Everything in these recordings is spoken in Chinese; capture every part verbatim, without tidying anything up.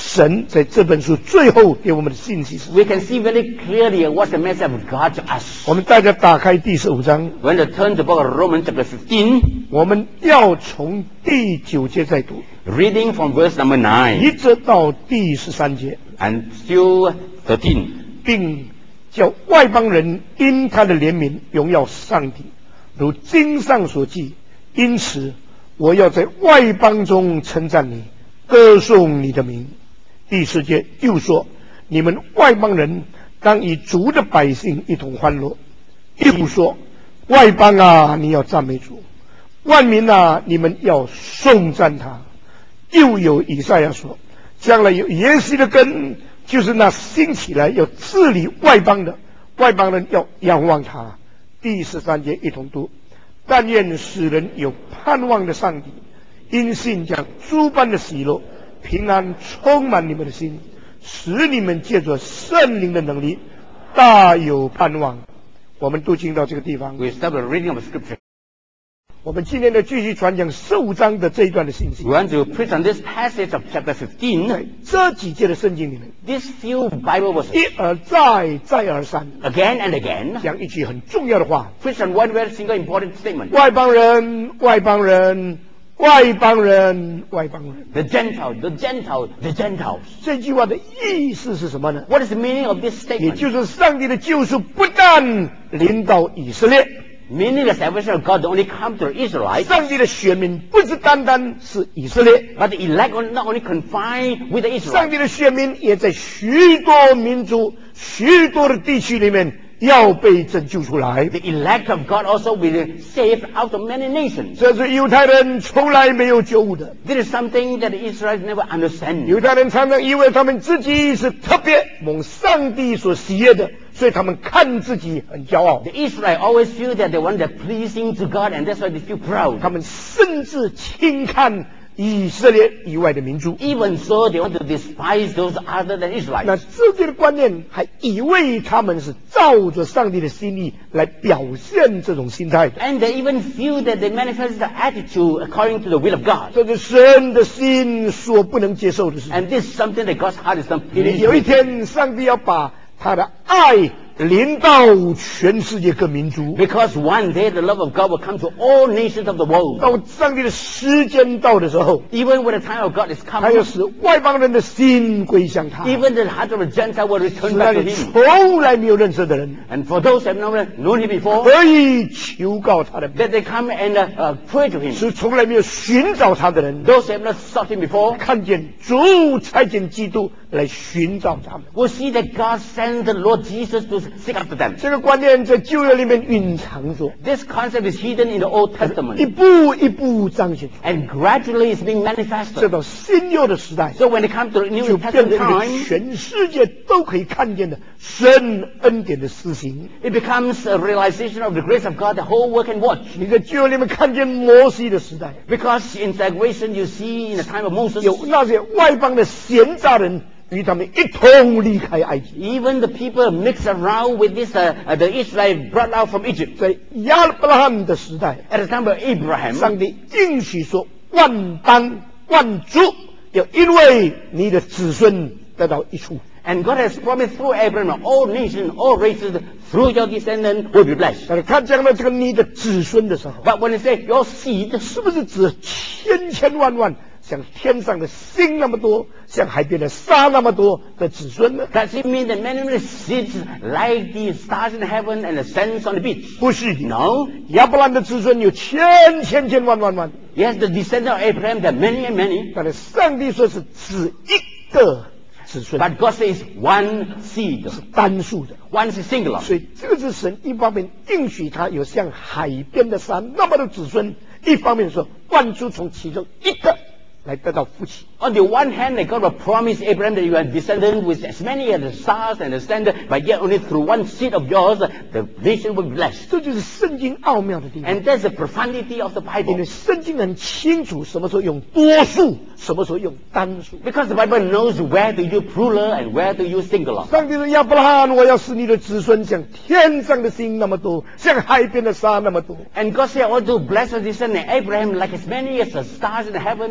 神在这本书最后给我们的信息是。 We can see very clearly what the message of God to us. 我们大家打开第十五章。 When you turn to the book of Romans chapter fifteen, 我们要从第九节再读。 Reading from verse number nine. 一直到第十三节。 And still thirteen. 并叫外邦人因他的怜悯荣耀上帝，如经上所记。因此，我要在外邦中称赞你，歌颂你的名。第四节又说：你们外邦人当与族的百姓一同欢乐。又说：外邦啊，你要赞美主；万民啊，你们要颂赞他。又有以赛亚说：将来有耶西的根，就是那兴起来要治理外邦的，外邦人要仰望他。第十三节一同读：但愿使人有盼望的上帝，因信将诸般的喜乐、平安充满你们的心，使你们借着圣灵的能力大有盼望。我们读经到这个地方。 We start the reading of the scripture. 我们今天呢继续传讲十五章的这一段的信息。 We want to preach on this passage of chapter fifteen. 在这几节的圣经里面， These few Bible verses, 一而再，再而三 again and again, 讲一句很重要的话： preach on one very single important statement. 外邦人，外邦人，外邦人，外邦人。 The Gentiles, the Gentiles, the Gentiles. 这句话的意思是什么呢？ What is the meaning of this 也 statement? 就是上帝的救赎不但临到以色列， Meaning the salvation of God only come to the Israelites, 上帝的选民不是单单是以色列， but the elect are not only confined with the 上 Israelites. 帝的选民也在许多民族、许多的地区里面要被拯救出来。 The elect of God also will be saved out of many nations. 这是犹太人从来没有觉悟的。 This is something that the Israelites never understand. 犹太人常常以为他们自己是特别蒙上帝所喜悦的，所以他们看自己很骄傲。 The Israelites always feel that they want to pleasing to God, and that's why they feel proud. 他们甚至轻看以色列以外的民族。 Even so, they want to despise those other than 那 Israelites. 这些的观念还以为他们是照着上帝的心意来表现这种心态的。 And they even feel that they manifest the attitude according to the will of God. 这是神的心所不能接受的事情。 And this is something that God's heart is not pleased 有一 with. 天，上帝要把他的爱临到全世界各民族。 Because one day the love of God will come to all nations of the world. 到上帝的时间到的时候， Even when the time of God is 他 come, 要使外邦人的心归向他。 even the heart of the Gentile will 使 return 那 back to 里 Him. 从来没有认识的人， And for those who have not known Him before, 可以求告他的名； that they come and uh, uh, pray to Him. 使从来没有寻找他的人， Those who have not sought Him before 看见主差遣基督来寻找他们。 will see that God sent the Lord Jesus to seek after them. 这个观念在旧约里面蕴藏着， This concept is hidden in the Old 一 Testament 步一步彰显出来。 and gradually is being 这 manifested. 到新约的时代， So when it comes to the 就 New 变 Testament 成一个 time, 全世界都可以看见的神恩典的施行。 it becomes a realization of the grace of God, the whole world can watch. 你在旧约里面看见摩西的时代， Because in salvation you see in the time of Moses, 有那些外邦的闲杂人与他们一同离开埃及。 even the people mix around with this, uh, uh, the Israelites brought out from Egypt. 在亚伯拉罕的时代， At the time of Abraham, 上帝应许说万邦万族要因为你的子孙得到益处。 and God has promised through Abraham, all nations, all races, through your descendant will be blessed. 但是他讲到这个你的子孙的时候， But when he says your seed, 是不是指千千万万像天上的星那么多，像海边的沙那么多的子孙呢？ does it mean that many, many seeds like the stars in heaven and the sands on the beach? 不是的， No. 亚伯兰的子孙有千千千万万万， Yes, the descendant of Abraham, there are many and many. 但是上帝说是指一个子孙， But God says one seed. 是单数的。 One is singular. 所以这个是神一方面应许他有像海边的沙那么多子孙，一方面说万族从其中一个来得到福气。 On the one hand, that God will promise Abraham that you are descendant with as many as the stars and the sand, but yet only through one seed of yours, the nation will be blessed. 这就是圣经奥妙的地方。 And that's the profundity of the 因为 Bible. 圣经很清楚什么时候用多数，什么时候用单数。 Because the Bible knows where to use plural and where to use singular. 上帝说亚伯拉罕，我要使你的子孙像天上的星那么多，像海边的沙那么多。 And God said, I want to bless your descendant Abraham like as many as the stars in heaven and also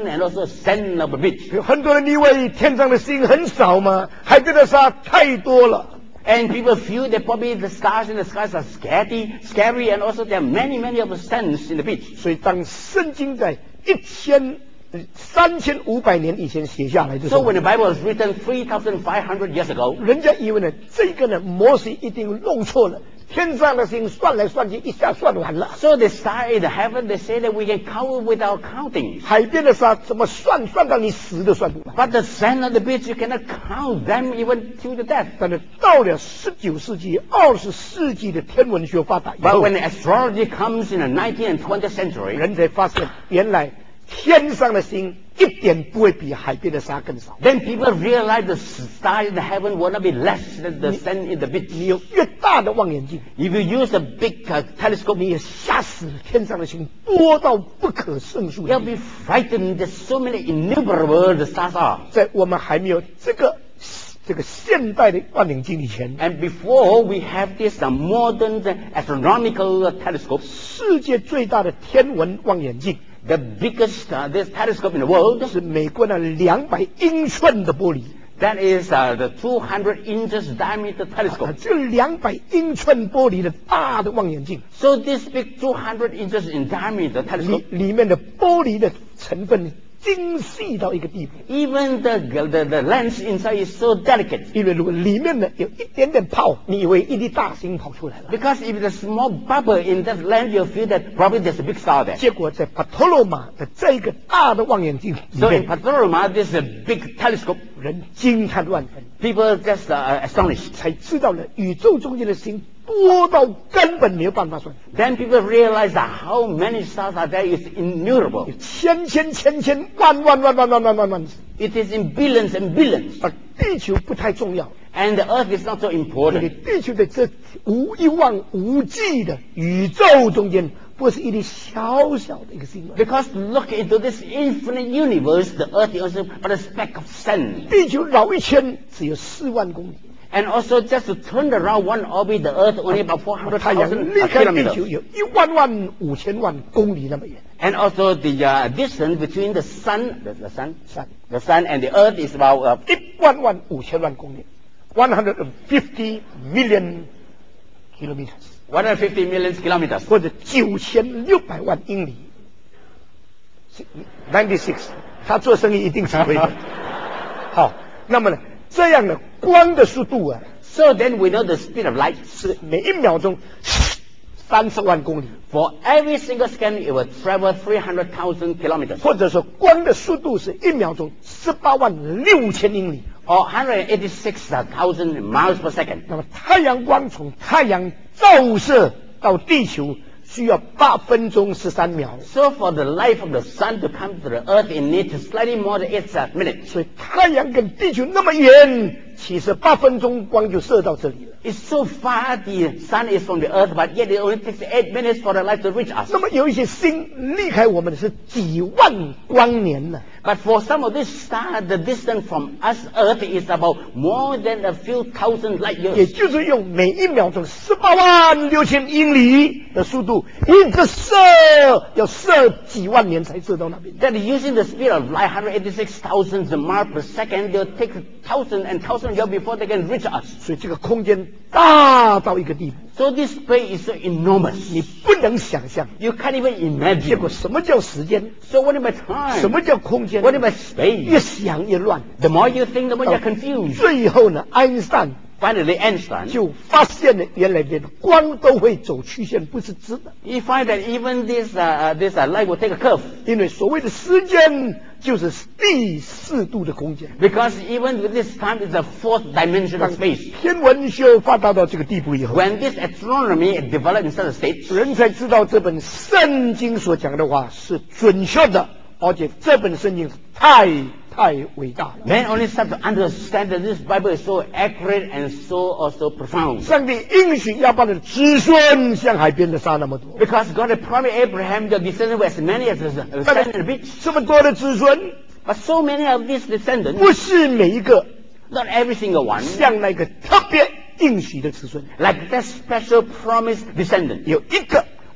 sand of the beach. 有很多人以为天上的星很少嘛，海边的沙太多了。 And people feel that probably the stars in the skies are scary, scary, and also there are many, many of the sands in the beach. 所以当圣经在一千三千五百年以前写下来的时 So 候， when the Bible was written three thousand five hundred years ago, 人家以为呢，这个呢，摩西一定弄错了，天上的星算来算去，一下算完了。 so the star in the heaven, they say that we can count without counting. 海边的沙怎么算，算到你死都算不完。 But the sand on the beach, you cannot count them even to the death. 但是到了十九世纪、二十世纪的天文学发达以 But 后， when astrology comes in the nineteenth and twentieth century, 人才发现原来天上的星一点不会比海边的沙更少。 then people realize the star in the heaven will not be less than the sand in the 你 beach. 有越大的望远镜， If you use a big uh, telescope, 你也吓死了。天上的星多到不可胜数的 you'll 地步。 be frightened. There's so many innumerable the stars are. 在我们还没有这个这个现代的望远镜以前， And before we have this uh, modern uh, astronomical uh, telescope, 世界最大的天文望远镜 the biggest uh, this telescope in the world, 是美国的两百英寸的玻璃。 that is uh, the two hundred inches diameter 啊 telescope. 这两百英寸玻璃的大的望远镜， So this big two hundred inches in diameter 里 telescope, 里面的玻璃的成分精细到一个地步。 even the, the, the lens inside is so delicate. 因为如果里面呢有一点点泡，你以为一粒大星跑出来了。 Because if there's a small bubble in that lens, you'll feel that probably there's a big star there. 结果在巴托罗马的这个大的望远镜里 So in 面， Panorama, this is a big telescope. 人惊叹万分， People just uh, astonished. 才知道了宇宙中间的星多到根本没有办法算数， Then people realize that how many stars are there is innumerable. 有千千千千万万万万万万万万。 It is in billions and billions. 而地球不太重要， And the earth is not so 因为 important. 地球在这无一望无际的宇宙中间，不是一粒小小的一个星吗？ Because look into this infinite universe, the earth is also but a speck of sand. 地球绕一圈只有四万公里， And also just to turn around one orbit, the earth only about four hundred 太阳 thousand 离开地球 kilometers. 有一万万五千万公里那么远。 And also the uh, distance between the sun, the, the sun, 三 the sun and the earth is about uh, 一万万五千万公里 ，one hundred fifty million kilometers， one hundred fifty million kilometers. 或者九千六百万英里。ninety six， 他做生意一定是会的。好，那么呢，这样的光的速度啊， So then we know the speed of light. 是每一秒钟三十万公里， For every single second, it will travel three hundred thousand kilometers. 或者说光的速度是一秒钟十八万六千英里。 Or one hundred eighty-six thousand miles per second. 那么太阳光从太阳照射到地球需要八分钟十三秒， So for the light of the sun to come to the earth, it needs slightly more than eight uh, minutes. 所以太阳跟地球那么远，其实八分钟光就射到这里了。 It's so far the sun is from the earth, but yet it only takes eight minutes for the light to reach us. 那么有一些星离开我们的是几万光年呢。 But for some of these stars, the distance from us earth is about more than a few thousand light 也 years. 就是用每一秒钟十八万六千英里的速度，一直射，要射几万年才射到那边。 That using the speed of light, one hundred eighty-six thousand miles per second, they'll take thousand and thousand years before they can reach us. 所以这个空间大到一个地步， So this space is so enormous. 你不能想象。 You can't even 结果 imagine. 什么叫时间？ So what about time? 什么叫空间？ What about 越 space? 想越乱。 The more you think, the more you're confused. 最后呢，爱因斯坦 Finally, Einstein, 就发现了，原来连光都会走曲线，不是直的。 you find that even this uh, uh, this uh, light will take a curve. 因为所谓的时间就是第四度的空间。 Because even with this time, it's a fourth dimension 当 of space. 天文学发达到这个地步以后， When this astronomy developed in such a state, 人才知道这本圣经所讲的话是准确的，而且这本圣经太太伟大了。 men only start to understand that this Bible is so accurate and so also profound. 上帝应许亚伯的子孙像海边的沙那么多， Because God had promised Abraham the descendants were as many as the sand in the beach. 这么多的子孙， But so many of these descendants, 不是每一个 not every single one, 像那个特别应许的子孙， like that special promised descendant. 有一个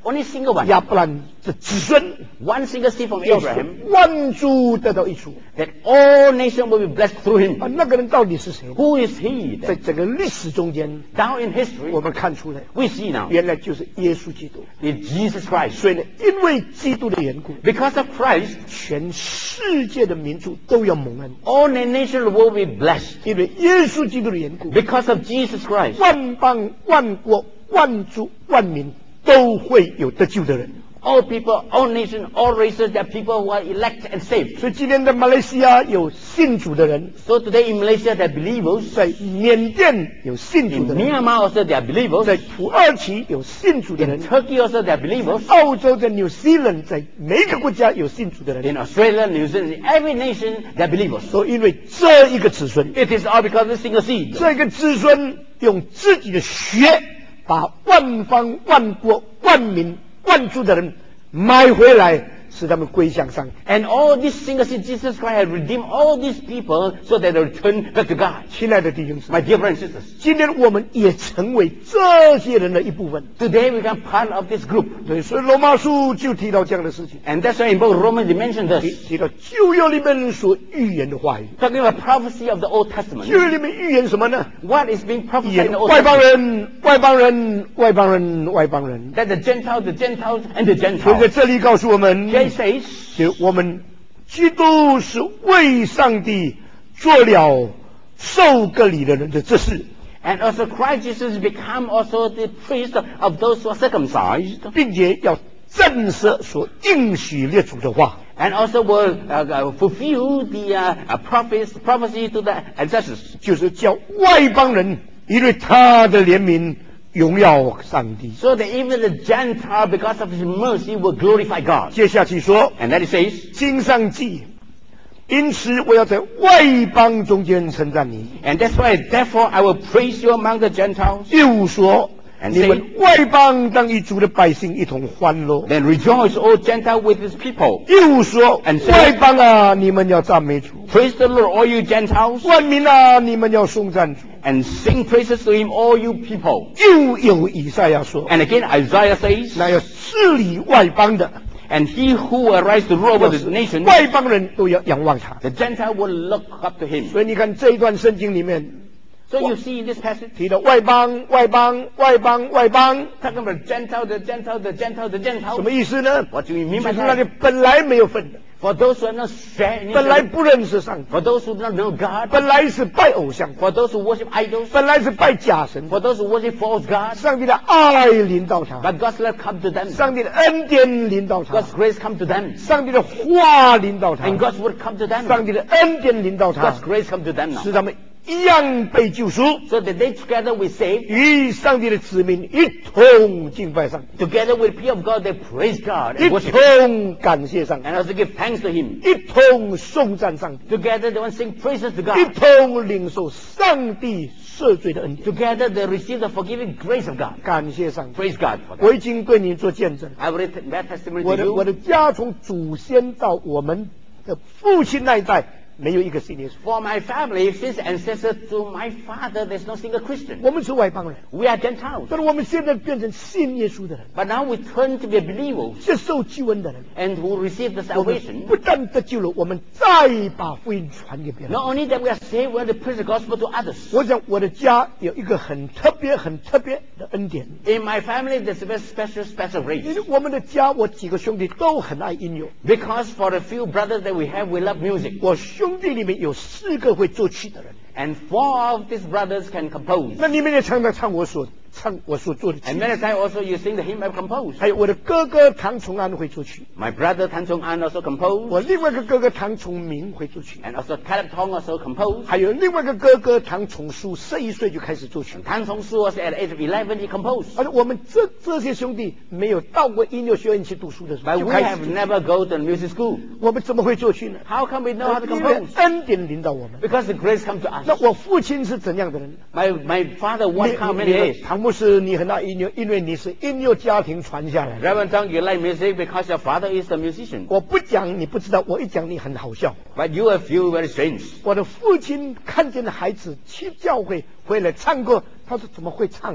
only single one. 亚伯兰的子孙 One single seed from 要使 Abraham, 万族得到益处。 that all nations will be blessed through him. 啊，那个人到底是谁呢？ Who is he 在 then? 整个历史中间， Down in 我 history, 们看出来， we see now 原来就是耶稣基督。 it's Jesus Christ. 所以呢，因为基督的缘故， Because of Christ, 全世界的民族都要蒙恩。 all the nations will be blessed. 因为耶稣基督的缘故， Because of Jesus Christ, 万邦、万国、万族、万民都会有得救的人。 all people, all nations, all races, there are people who are elect and saved. 所以今天在马来西亚有信主的人， So today in Malaysia, there are believers. 在缅甸有信主 In 的人， Myanmar also, there are 在 believers. 土耳其有信主的 In 人， Turkey also, there are believers. 澳洲在 New Zealand 在每一个国家有信主的人。 In Australia, New Zealand, in every nation, there are believers. 所以因为这一个子孙， It is all because of a single seed. 这个子孙用自己的血，把万方、万国、万民、万族的人买回来，使他们归向上帝。 And all these single seed, Jesus Christ has redeemed all these people so that they return back to God. 亲爱的弟兄姊妹， My dear brothers and sisters, 今天我们也成为这些人的一部分。 today we become part of this group. 对，所以罗马书就提到这样的事情， And that's why in both Romans they mention 提 this. 提到旧约里面所预言的话语。 Talking about prophecy of the Old Testament. 旧约里面预言什么呢？ What is being 预 prophesied in 言 the Old 外邦 Testament? 人、外邦人、外邦人、外邦人。 That the Gentiles, the Gentiles, and the 所以在 Gentiles. 这里告诉我们， Here it says, 就我们基督是为上帝做了受割礼的人的这事， and also Christ Jesus become also the priest of those who are circumcised, 并且要证实所应许列祖的话。 and also will uh, uh, fulfill the uh, uh, prophets, prophecy to the ancestors. 就是叫外邦人因为他的怜悯荣耀上帝。 So that even the Gentile, because of his mercy, will glorify God. 接下去说， And then it says, 经上记，因此我要在外邦中间称赞你。 and that's why, therefore, I will praise you among the Gentiles. 又说， And 你们外邦当与主的百姓一同欢乐。 Then rejoice, O Gentile, with his people. 又说， And say- 外邦啊，你们要赞美主； Praise the Lord, all you Gentiles, 万民啊，你们要颂赞主。 and sing praises to him, all you people. 又有以赛亚说， And again, Isaiah says, 那要治理外邦的， and he who will rise to rule over the nation, 外邦人都要仰望他。 the Gentile will look up to him. 所以你看这一段圣经里面 So you see in this passage, 提到外邦、外邦、外邦、外邦， talking about Gentile, the Gentile, the Gentile, the 什 Gentile. 么意思呢？ What do you 就 mean by 是那里 that? 本来没有份的， For those who are not share in 本来 Israel, 不认识上帝， for those who do not know God, 本来是拜偶像， for those who worship idols, 本来是拜假神。 for those who worship false gods, 上帝的爱临到他， but God's love come to them. 上帝的恩典临到他， God's grace come to them. 上帝的话临到他， And God's word come to them. 上帝的恩典临到他 God's，grace come to them now. 使他们一样被救赎， So that they together will save, 与上帝的子民一同敬拜上帝， together with the people of God, they praise God 一 and worship Him, 同感谢上帝， and also give thanks to Him. 一同颂赞上帝， Together they want to sing praises to 一 God. 同领受上帝赦罪的恩典。 Together they receive the forgiving grace of God. 感谢上帝， Praise God for that. 我已经对你做见证， I will read that testimony 我 to 的我 you. 的家从祖先到我们的父亲那一代，没有一个信耶稣， For my family, since ancestor to my father, there's no single Christian. 我们是外邦人。 We are Gentiles. 但是我们现在变成信耶稣的人， But now we turn to be believers 接受救恩的人。 and who receive the 我们 salvation. 不但得救了，我们再把福音传给别人。 Not only that we are saved, we are to preach the gospel to others. 我想我的家有一个很特别、很特别的恩典， In my family, there's a very special, special 因 grace. 为我们的家，我几个兄弟都很爱音乐。 Because for the few brothers that we have, we love music. 我兄弟里面有四个会作曲的人， And four of these brothers can compose. 那你们也常常唱我所唱我所做的 And 曲。 many times also you sing the hymn I've composed. 还有我的哥哥唐崇安会作曲， My brother Tan Chong An also 我 composed. 另外一个哥哥唐崇明会作曲， And also Caleb Tong also composed. 还有另外一个哥哥唐崇书，十一岁就开始作曲。 Tan Chong Su also at the age of eleven, he composed. 而且我们这这些兄弟没有到过音乐学院去读书的时候 But 就 we 开 have 始作曲， never go to music school. 我们怎么会作曲呢？ How come we know how to 因为 compose? 恩典领导我们。 Because the grace comes to 那 us. 我父亲是怎样的人？ My my father 你 what kind of 你 man 你 he is? 唐牧师，你很爱音乐，因为你是音乐家庭传下来的。 Reverend Tong, you like music because your father is a musician. 我不讲你不知道，我一讲你很好笑。 But you will feel very strange. 我的父亲看见了孩子去教会回来唱歌，他说怎么会唱的？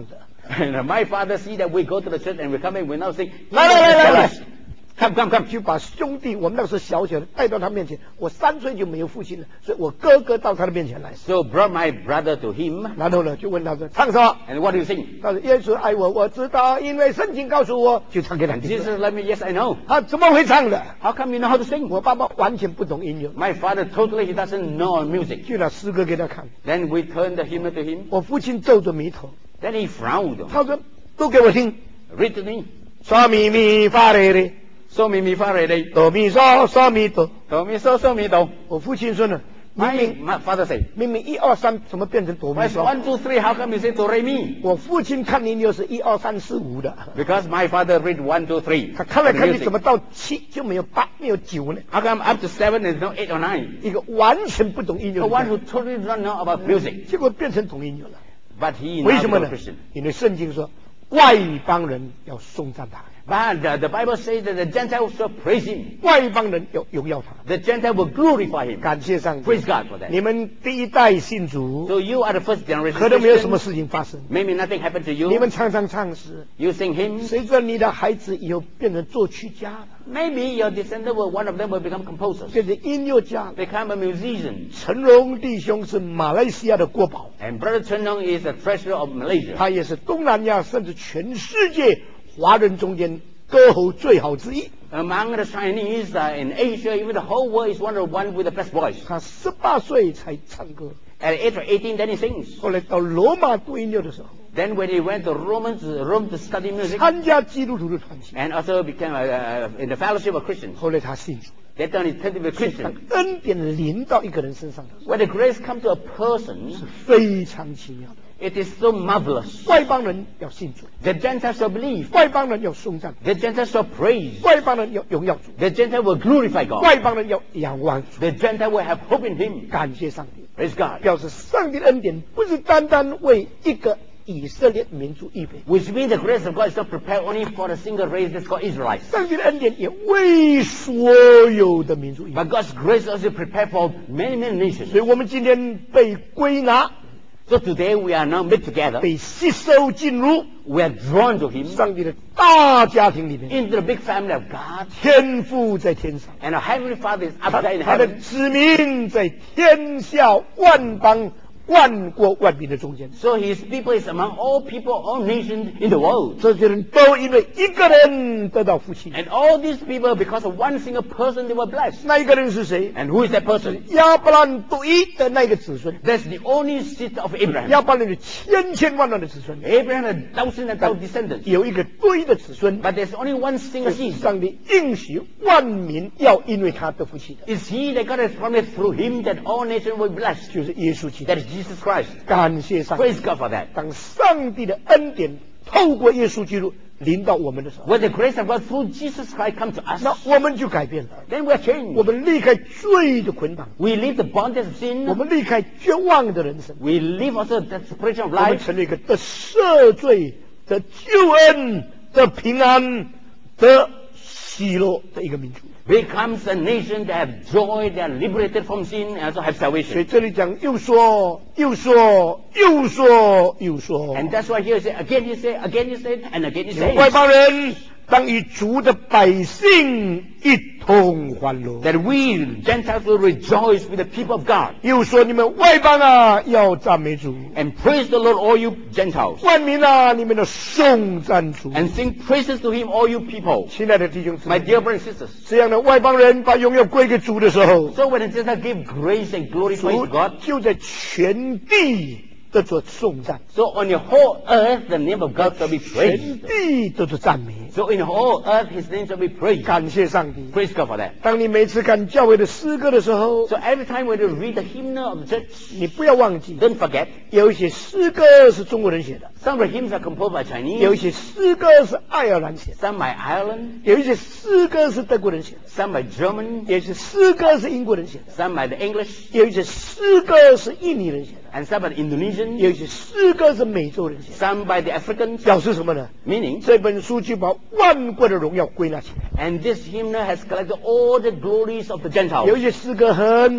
And my father see that we go to the church and we come in, we now sing, 来来来来来 come, come, come. 就把兄弟，我们那时候小小的带到他面前。我三岁就没有父亲了，所以我哥哥到他的面前来。 So brought my brother to him. 然后呢，就问他说唱什么？ And what do you sing? 他说耶稣爱我，我知道，因为圣经告诉我，就唱给他 And 听。 Jesus let me, yes, I know. 他怎么会唱的？ How come you know how to sing? 我爸爸完全不懂音乐， My father totally, he doesn't know music. 就拿诗歌给他看。 Then we turned the hymn to him. 我父亲皱着眉头， Then he frowned. 他说都给我听， Read to me. 嗦咪咪发嘞嘞， So mi mi fa re re. 哆咪嗦嗦咪哆。 Do mi so so mi do. 我父亲说呢，明 My, 明 my father say, 明明一二三，怎么变成哆咪 why 嗦？ one, two, three, how come you say do re mi? 我父亲看音乐是一二三四五的， Because my father read one, two, three. 他看来 The 看去 music. 怎么到七就没有八没有九呢？ How come up to seven is no eight or nine? 一个完全不懂音乐 The 的 one 人， who totally doesn't know about music. 结果变成懂音乐了。 But he 为 now 什么 become 呢 a Christian.？ 因为圣经说外邦人要颂赞他， But the, the Bible says that the Gentiles shall praise him. 外邦人要荣耀他。 The Gentile will glorify him. 感谢上帝 Praise God for that. 你们第一代信主， So you are the first generation 可能没有什么 Christian. 事情发生。 Maybe nothing happened to 你 you. 们常常唱诗， You sing hymns. 谁知道你的孩子以后变成作曲家了， Maybe your descendant will, one of them will become composers. 变成音乐家了。 Become a musician. 陈荣弟兄是马来西亚的国宝， And Brother Chen Nong is a treasurer of Malaysia. 他也是东南亚甚至全世界华人中间歌喉最好之一。 Among the Chinese uh, in Asia, even the whole world is one of the one with the best voice. 他十八岁才唱歌， At the age of eighteen, then he sings. 后来到罗马读音乐的时候， Then when he went to Romans, Rome to study music, 参加基督徒的团体， and also became uh, uh, in the fellowship of Christians. 后来他信主。 That time he turned to be a 当 Christian. 恩典临到一个人身上的时候， When the grace comes to a person, 是非常奇妙的。 it is so marvelous. 外邦人要信主， The Gentiles shall believe. 外邦人要颂赞， The Gentiles shall praise. 外邦人要荣耀主， The Gentile will glorify God. 外邦人要仰望主， The Gentile will have hope in Him. 感谢上帝。 Praise God. 表示上帝的恩典不是单单为一个以色列民族预备， Which means the grace of God is not prepared only for a single race that's called Israelites. 上帝的恩典也为所有的民族预备。 But God's grace is also prepared for many, many nations. 所以我们今天被归纳、 So today we are now made together. 被吸收进入 We are drawn to Him 上帝的大家庭里面， into the big family of God. 天父在天上， And our Heavenly Father is up 他 there in 他的 heaven. 子民在天下万邦万国万民的中间。 So His people is among all people, all nations in the world. 这些人都因为一个人得到福气。 And all these people, because of one single person, they were blessed. 那一个人是谁？ And who is that person? 亚伯兰独一的那个子孙， That's the only seed of Abraham. 亚伯兰有千千万万的子孙， Abraham had thousand and thousand descendants. 有一个独一的子孙， But there's only one single seed. 上帝应许万民要因为他得福气的， It's He that God has promised through Him that all nations will be blessed. 就是耶稣基督 That。is Jesus Christ. 感谢上帝， Praise God for that. 当上帝的恩典透过耶稣基督临到我们的时候， When the grace of God through Jesus Christ comes to us, 那我们就改变了。 then we are 我 changed. 们离开罪的捆绑， We leave the bondage of sin. 我们离开绝望的人生， We leave also that separation of 我们 life. 成了一个得赦罪、得救恩、得平安、得喜乐的一个民族。 Becomes a nation that have joy, they are liberated from sin, and also have 所以 salvation. 这里讲又说又说又说又说， And that's why here he say, again he say, again he say, and again he 你们外 says. 邦人当与主的百姓一同欢乐。 That we, Gentiles, will rejoice with the people of God. 又说你们外邦啊要赞美主， And praise the Lord, all you Gentiles. 万民啊你们的颂赞主。 And sing praises to Him, all you people. 亲爱的弟兄姊 My 妹， dear brothers and sisters. 这样的外邦人把荣耀归给主的时候， So when the Gentiles give grace and glory 主 praise God, 就在全地的做颂赞， so on your whole earth, the name of God shall be 全 praised. 地都是赞美。 So in the whole earth, His name shall be praised. 感谢上帝。 Praise God for that. 当你每次看教会的诗歌的时候， So every time when you read the hymnal of the church, 你不要忘记， don't forget, 有一些诗歌是中国人写的， some of the hymns are composed by 有一 Chinese, 些诗歌是爱尔兰写的， some by Ireland, 有一些诗歌是德国人写的， some by German, 有一些诗歌是英国人写的， some by the English, 有一些诗歌是印尼人写的， and some by the Indonesian, 有一些诗歌是美洲人写的。 some by the Africans, 表示什么呢？ meaning, 这本书就把万国的荣耀归纳起来。 and this hymnal has collected all the glories of the 有 Gentiles. 一些诗歌很美，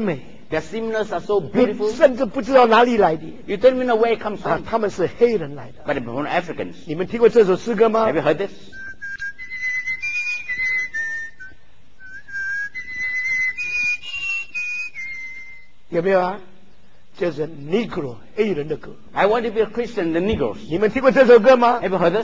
Their symbols are so 不 beautiful. 甚至不知道哪里来的 You don't even know where it comes 啊 from. 他们是黑人来的。 But they're from Africans. 你们听过这首诗歌吗 Have？you heard this? 有没有啊？这是 Negro 黑人的歌。 I want to be a Christian, the Negroes. 你们听过这首歌吗？ Have you heard this?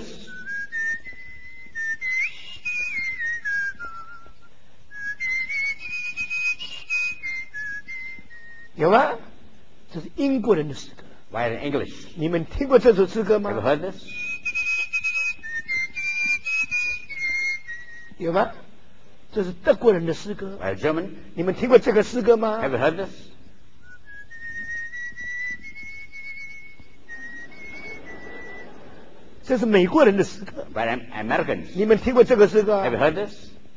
有吗？这是英国人的诗歌。 Why in English? 你们听过这首诗歌 Have you 吗？ heard this? 有吗？这是德国人的诗歌。 Why German? 你们听过这个诗歌吗 Have？you heard this? 这是美国人的诗歌。 Why Am- Americans? 你们听过这个诗歌 Have you 啊？ heard this?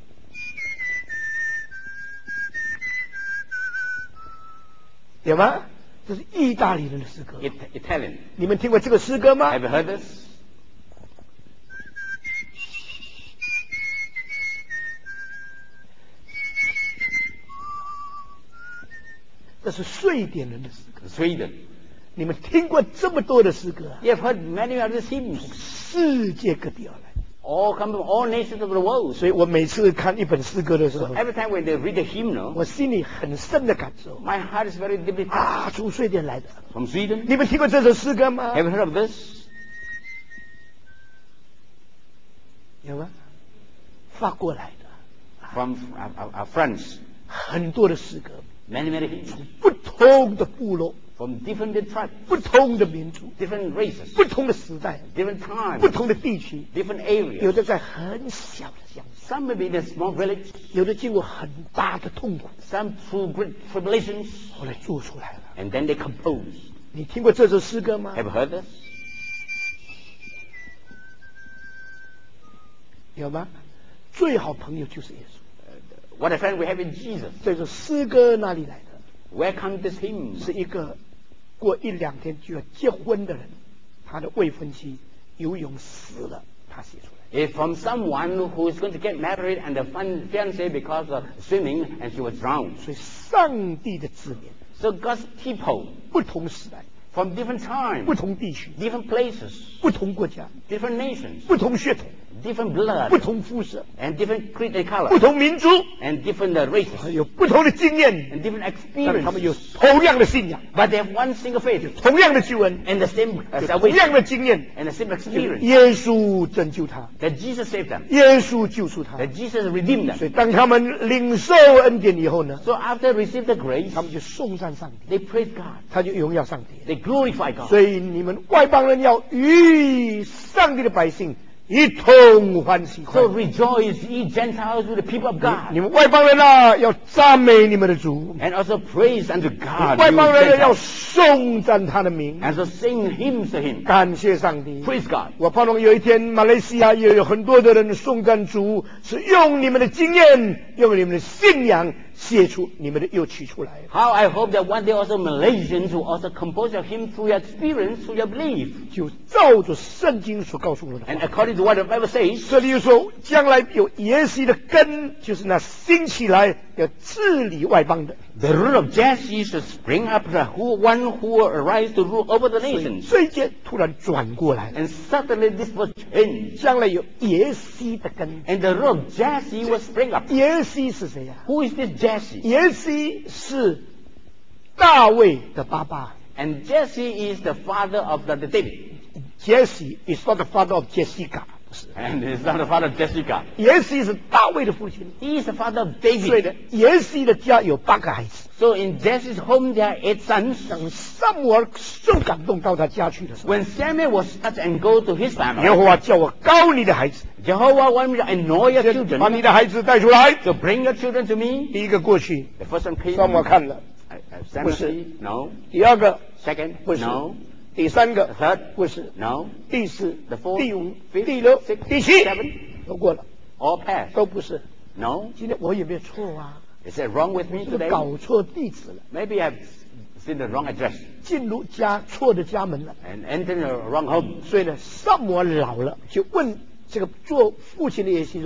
有吗？这是意大利人的诗歌。 It- Italian. 你们听过这个诗歌吗 Have？you heard this? 这是瑞典人的诗歌。 Sweden. 你们听过这么多的诗歌啊？ You have heard many of these hymns. 世界各地而来。 All come from all nations of the world. 所以我每次看一本诗歌的时 So 候， every time when they read a hymnal, 我心里很深的感受 my heart is very deeply touched. 啊，从瑞典来的。 From Sweden. 你们听过这首诗歌吗？ Have you heard of this? 有吗？法国来的， From our, our, our friends. 很多的诗歌， Many, many hymns. 不同的部落， From different tribes, 不同的民族， different races, 不同的时代， different times, 不同的地区， different 有 areas. 的在很小的乡下， Some may be in a small village, 有的经过很大的痛苦， some through great tribulations, 后来做出来了。 and then they compose. 你听过这首诗歌吗？ Have you heard this? 有吗？最好朋友就是耶稣。 What a friend we have in Jesus. 这首诗歌哪里来的？ Where come this hymn? 是一个过一两天就要结婚的人，他的未婚妻游泳死了，他写出来。 It's from someone who is going to get married and the fun- fiancé because of swimming and she was drowned. 所以上帝的子民， So God's people 不同时代、 from different 不 times, 同地区、 different places, 不同国家、 different nations, 不同血统、 different blood, 不同肤色、 and different creed and 不 color, 同民族， and different uh, races, 有不同的经验， and different 但他们有 experiences. 同样的信仰、 But they have one single faith 同样的救恩、 and the same uh, 有同样 salvation 的经验。 and the same 就是 experience. 耶稣拯救他， That Jesus saved them, 耶稣救赎他。 that Jesus redeemed 所 them. 以当他们领受恩典以后呢， So after they received the grace, 他们就颂赞上帝， they praise God, 他就荣耀上帝。 they glorify God. 所以你们外邦人要与上帝的百姓一同欢喜快 So 乐。 rejoice, ye Gentiles, with the people of 你 God, 们外邦人啊，要赞美你们的主； and also praise unto God, 外 you 邦人要 Gentiles, 颂赞他的名， and so sing hymns to Him, 感谢上帝。 praise God. 我盼望有一天，马来西亚也有很多的人颂赞主，是用你们的经验，用你们的信仰写出你们的乐曲出来。 How I hope that one day also Malaysians will also compose a hymn through your experience, through your belief. 就照着圣经所告诉我们的话 And according to what the Bible says, 这里又说，将来有耶西的根，就是那兴起来要治理外邦的。 the root of Jesse should spring up, the who, one who will arise to rule over the 所以 nations. 这一节突然转过来了， And suddenly this was changed. 将来有耶西的根。 And the root of Jesse will spring up. 耶西是谁呀、 Who is this Jesse? 耶西是大卫的爸爸。 And Jesse is the father of the, the David. Jesse is not the father of Jessica，不是。 And he's not the father of Jessica. 耶西是大卫的父亲。 He is the father of 所以 David. 呢，耶西的家有八个孩子。 So in Jesse's home there are eight sons. 当撒母耳受感动到他家去的时候， When Samuel was touched and go to his 耶 family, 和华叫我膏你的孩子， Jehovah wanted me to anoint your 把你 children. 的孩子带出来。 So bring your children to me. 第一个过去， The first one came. 撒母耳看了； I- I- Samuel 不是。 see? No. 第二个 Second? 不是 No. 第三个 Third? 不是， No. 第四、 The fourth, 第五、 fifth, 第六、 sixth, 第七 seven, 都过了， all passed. 都不是。 No. 今天我有没有错啊？ Is it wrong with me 是不是 today? 搞错地址了， Maybe I've seen the wrong address 进入家错的家门了。 and entered the wrong home. 所以呢，撒母耳老了，就问这个做父亲的耶西说：“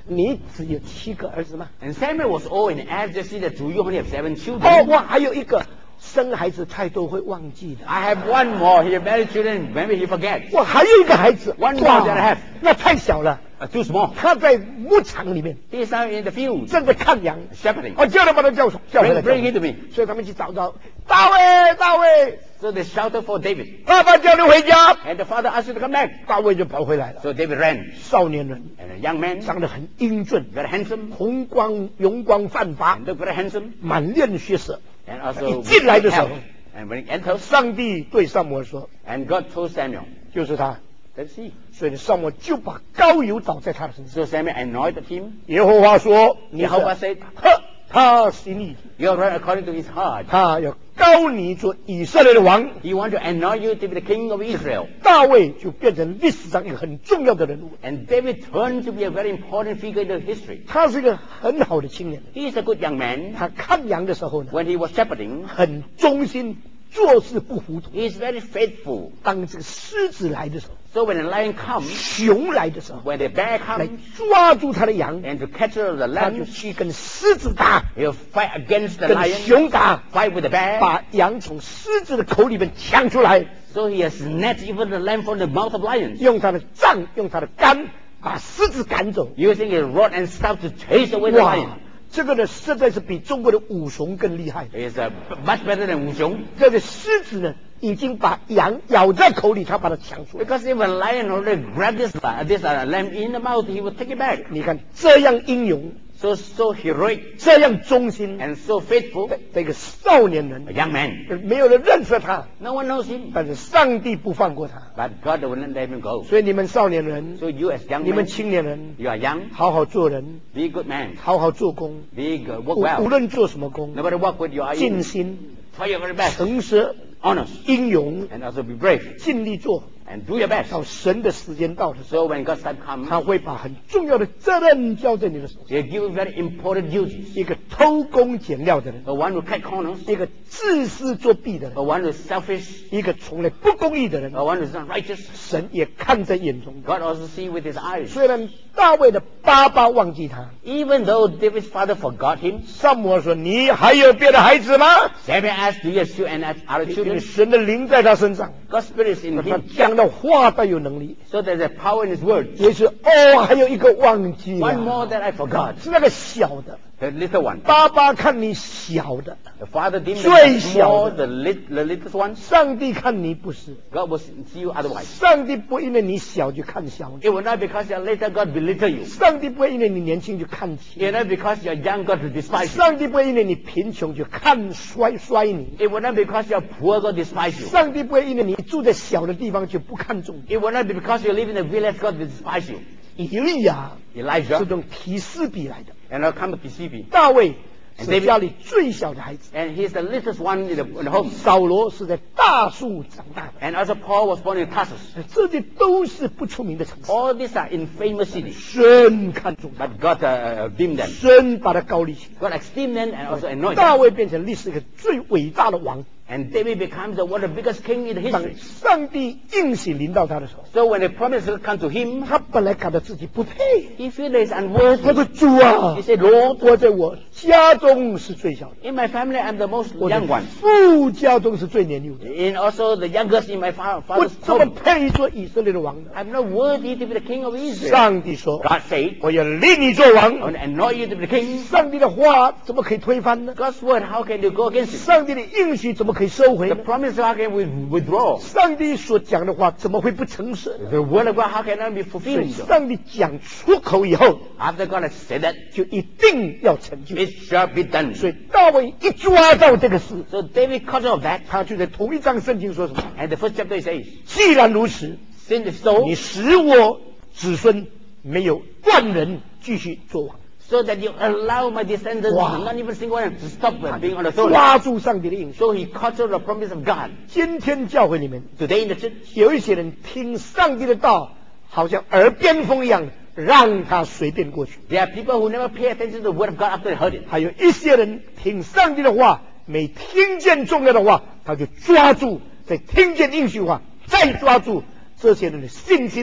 你只有七个儿子吗？ And Samuel was old and asked Jesse that, do you only have seven 哦， children? 我还有一个，生孩子太多会忘记的。 I have one more. He married children. Maybe he forgets. 我还有一个孩子， One more that I have. 那太小了。 Uh, too small. 他在牧场里面 He is now in the field 正在看羊， shepherding. 我叫他把他叫叫回 Bring, 来。 bring him to me. 所以他们去找到大卫，大卫， So they shouted for David. 爸爸叫你回家。 And the father asked you to come back. 大卫就跑回来了。 So David ran. 少年人， And a young man, 长得很英俊， very handsome, 红光容光焕发， and looked very handsome, 满脸血色。 and also 一进来的时候， health. And when he enters, 上帝对撒母耳说 and God told Samuel, 就是他， let's see. 所以撒母耳就把膏油倒在他的身上。 So Samuel anointed him. 耶和华说：“你 Jehovah 是 said, 呵，他心意， you run according to his heart. 他要膏你做以色列的王。” He wanted to anoint you to be the king of Israel. 大卫就变成历史上一个很重要的人物。 And David turned to be a very important figure in the history. 他是一个很好的青年人。 He is a good young man. 他看羊的时候呢， When he was shepherding, 很忠心，做事不糊涂。 he is very faithful. 当这个狮子来的时候， So when the lion comes, 熊来的时候， when the bear 来 comes, 抓住他的羊， and to catch the 他就 lamb, 去跟狮子打， he'll fight against the 跟 lion, 熊打， fight with the bear. 把羊从狮子的口里面抢出来， So he has snatched even the lamb from the mouth of lions, 用他的杖，用他的杆，把狮子赶走。 using his rod and staff to chase away the 哇 lion.， 这个呢，实在是比中国的武松更厉害。 He is uh, much better than Wu Xiong. 这个狮子呢，已经把羊咬在口里，他把它抢出来。 Because if a lion already grabbed this, uh, this uh, lamb in the mouth, he would take it back. 你看这样英勇， So, so heroic 这样忠心， and so faithful, 这这个少年人 a，young man. 没有人认识他， No one knows him, 但是上帝不放过他。 but God will not let him go. 所以你们少年人， So you as young 你们 men, 青年人， you are young, 好好做人， be a good man, 好好做工， be uh, 无 work 无 well. 论做什么工， No matter what good you are 尽 in, 心、 try your very best, 诚实、 honest, 英勇， and also be brave, 尽力做。 and do your best. 到神的时间到的时候， So when God's time comes, 他会把很重要的责任交在你的手上。 He'll give you very important duties. 一个偷工减料的人， The one who cut corners, 一个自私作弊的人 the，one who is selfish, 一个从来不公义的人 the，one who is not righteous. 神也看在眼中的。 God also see with his eyes. 虽然大卫的爸爸忘记他， Even though David's father forgot him, 撒母耳说：“你还有别的孩子吗 Samuel asked, do you have children and other？” 因为 children? 神的灵在他身上， God's spirit is in 他 him. 讲的话带有能力。 So there's a power in his words. 也是哦，还有一个忘记 One 了， more that I forgot. 是那个小的。 The little one. 爸爸看你小的， The father deemed 最 the 小 small, 的。 the, lit, the littlest one. 上帝看你不是， God will see you otherwise. 上帝不会因为你小就看小你， It will not because you're little, God belittle you. 上帝不会因为你年轻就看 It 轻 will not because you're young, God will despise you. 上帝不会因为你贫穷就看衰衰你， It will not because you're poor, God despise you. 上帝不会因为你住在小的地方就不看重你。 It will not be because you live in a village, God will despise you. 以利亚 Elijah, 是从提斯比来的， and I'll come to P C B. 大卫 And 是 David- 家里最小的孩子， And he's the littlest one in the, in the home. 扫罗是在大树长大的， And also Paul was born in Tarsus. 这些都是不出名的城市。 All these are in famous cities. 神看重他， But God uh, deemed them. 神把他高立起 God esteemed them and also 来， anointed 大 them. 卫变成历史一个最伟大的王。 And David becomes the, one of the biggest king in the 当 history. 上帝应许临到他的时候， So when the promise will come to him, 他本来感到自己不配， he feels that he's 他 unworthy. 说：“主啊 He，said, Lord, 我在我家中是最小的， in my family I'm the most 我在 young one. 父家中是最年幼的， And also the youngest in my fa- 我 father's 怎么 home. 配做以色列的王呢 I'm not worthy to be the king of？” Israel. 上帝说 God said, 我要立你做 I 王。 want to anoint you to be the king. 上帝的话怎么可以推翻呢？ God's word, how can you go against it? 上帝的应许怎么可以收回 The 呢？ promise, how can we withdraw? 上帝所讲的话怎么会不诚实呢？ The word of God, how can it be 所以 fulfilled? 上帝讲出口以后， After God has said that, 就一定要成就。 it shall be done. 所以大卫一抓到这个事， So David caught of that. 他就在同一章圣经说什么？ And the first chapter he says, 既然如此， Sin is so, 你使我子孙没有万人继续做王， so that you allow my descendants, Wow. not even single one, to stop being on the throne. 抓住上帝的应许。 So he caught of the promise of God. 今天教会里面 Today in the church, 有一些人听上帝的道，好像耳边风一样，让他随便过去； there are people who never pay attention to the word of God after they heard it. 还有一些人听上帝的话，每听见重要的话，他就抓住，再听见应许话，再抓住。这些人的信心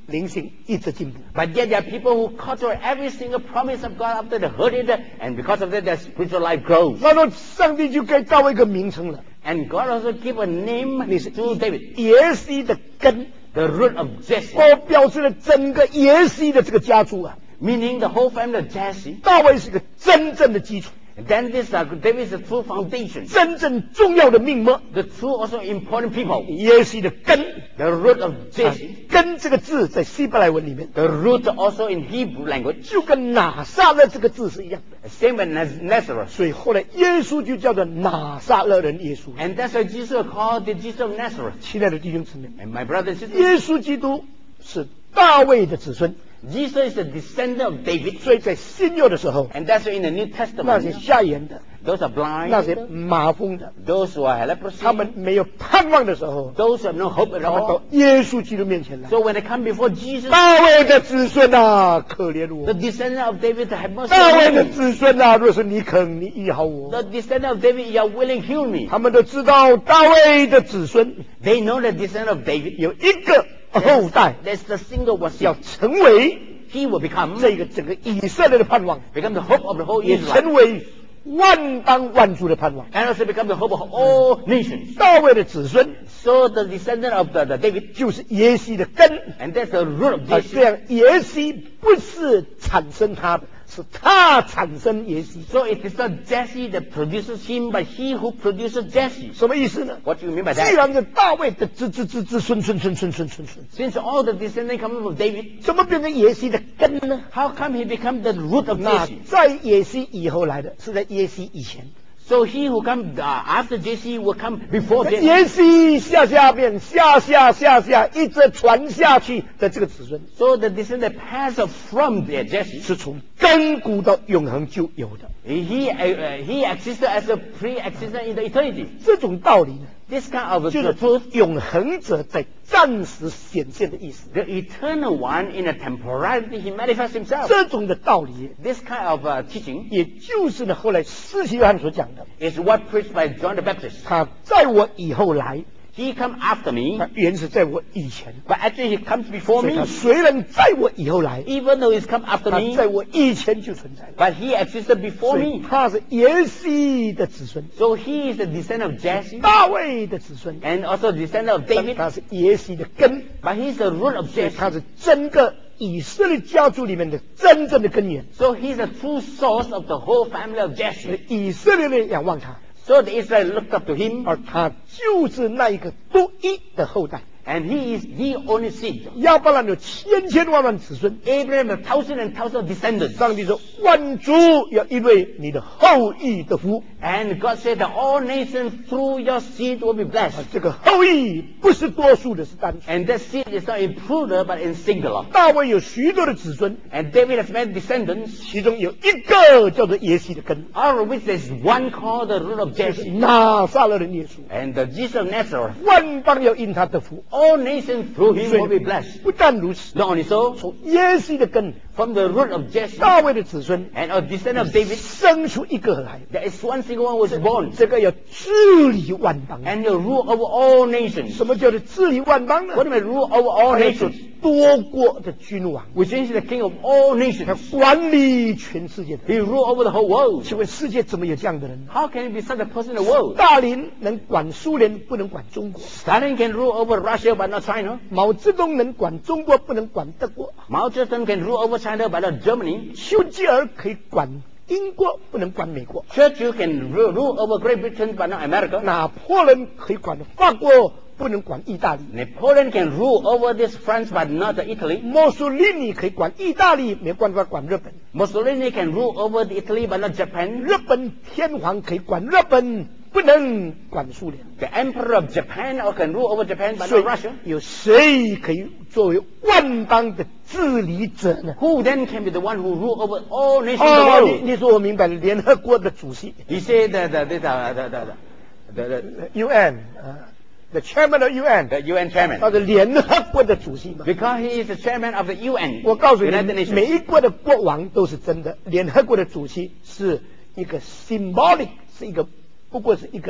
灵性一直进步。 But yet there are people who cultivate every single promise of God after they heard it, and because of that their spiritual life grows. 那么上帝就给大卫一个名称了， And God also gave a name 你是 to David, 耶西的根， the root of Jesse, 我标志了整个耶西的这个家族啊。 meaning the whole family of Jesse. 大卫是个真正的基础， And then this uh, David is the true foundation, 真正重要的命脉。 the true also important people, 耶西的根， the root of 啊 Jesse, 根这个字在希伯来文里面， the root also in Hebrew language, 就跟拿撒勒这个字是一样的。 same as Nazareth. 所以后来耶稣就叫做拿撒勒人耶稣。 And that's why Jesus called the Jesus of Nazareth. 亲爱的弟兄姊妹， And my brothers and sisters, 耶稣基督是大卫的子孙， Jesus is the descendant of David. 所以在新约的时候， And that's why in the New 那些 Testament, 瞎眼的， those are 那些 blind, 麻风的， those who are leprosy, 他们没有盼望的时候， those who have no hope at 他们 all. 到耶稣基督面前来。 So when they come before Jesus, 大卫的子孙啊，可怜 the 我！ descendant of David, have mercy 大卫 on 的 me. 子孙啊，若是你肯，你医好我。 The descendant of David, you are willing to heal me. 他们都知道大卫的子孙 They know the descendant of David. 有一个后代 There's the single one 要 seed. 成为 He will become, 这个整个以色列的盼望， become the hope of the whole 也 Israel. 成为万邦万族的盼望。 And also become the hope of all nations. 大卫的子孙 So the descendant of the, the David, 就是耶西的根， and that's the root of 啊， Jesse. 这样耶西不是产生他的，是他产生耶西。 So it is not Jesse that produces him, but he who produces Jesse. 什么意思呢？ What do you mean by 既 that? 然是大卫的子子子子孙孙孙孙孙孙孙， Since all the descendants come from David, 怎么变成耶西的根呢？ how come he become the root of 那 Jesse? 在耶西以后来的，是在耶西以前。 So he who come uh, after Jesse will come before Jesse. 耶西下下边下下下下一直传下去的这个子孙， So the descendant passed from there, Jesse. 是从亘古到永恒就有的。 He, uh, uh, he existed as a pre-existent in the eternity. 这种道理呢， This kind of 就是 truth, 永恒者在暂时显现的意思。 the eternal one in a temporality, he manifests himself. 这种的道理， This kind of uh, teaching 也就是呢后来施洗约翰所讲的， is what preached by John the Baptist. 他在我以后来， He come after me, 他原是在我以前。 but actually he comes before 所以他 me. 虽然在我以后来， Even though he's come after 他 me, 在我以前就存在了。 but he existed before 所以 me. 他是耶西的子孙， So he is the descendant of Jesse 大卫的子孙， and also the descendant of 但 David, 他是耶西的根， but he's the root of 所以 Jesse. 他是整个以色列家族里面的真正的根源。 So he's the true source of the whole family of Jesse. 以色列人仰望他， So the Israel looked up to him, 而他就是那一个独一的后代。 and he is the only seed. 亚伯兰有千千万万子孙， Abraham had thousand and thousand of descendants. 上帝说万族要因为你的后裔得福。 And God said that all nations through your seed will be 啊 blessed. 这个后裔不是多数的，是单数。 And that seed is not in plural but in singular. 大卫有许多的子孙， And David has many descendants, 其中有一个叫做耶西的根， out of which there is one called the root of 就是 Jesse. 拿撒勒人耶稣。 And the Jesus of Nazareth. 万邦要因他得福。 All nations through him 所 will be 以 blessed. 不但如此， Not only so, 从耶西的根， from the root of Jesse 大卫的子孙 and a descendant of David, 生出一个来， there is one single one was born. 这个要治理万邦。 And he'll rule over all nations. 什么叫做治理万邦呢？ What do you mean rule over all 他要做 nations? 多国的君王， Which means the king of all 他 nations. 管理全世界的。 He rule over the whole world. 请问世界怎么有这样的人？ How can he be such a person in the world? 大林能管苏联，不能管中国； Stalin can rule over Russia but not China. 毛泽东能管中国，不能管德国； Mao Zedong can rule over China but not Germany. 丘吉尔可以管英国，不能管美国； Churchill can rule, rule over Great Britain but not America. 拿破仑可以管法国，不能管意大利； Napoleon can rule over this France but not the Italy. 墨索里尼可以管意大利，没办法管日本； Mussolini can rule over the Italy but not Japan. 日本天皇可以管日本，不能管苏联。 The emperor of Japan or can rule over Japan but 所以 not Russia. 有谁可以作为万邦的治理者呢？ Who then can be the one who rule over all nations 哦， of the 你 world? 你说我明白了，联合国的主席 He said that the, the, the, the, the, the, the, U N 啊，the chairman of U N， the U N chairman. 他是联合国的主席嘛。 Because he is the chairman of the U N, 我告诉你 United，Nations. 每一国的国王都是真的，联合国的主席是一个 symbolic， 是一个不过是一个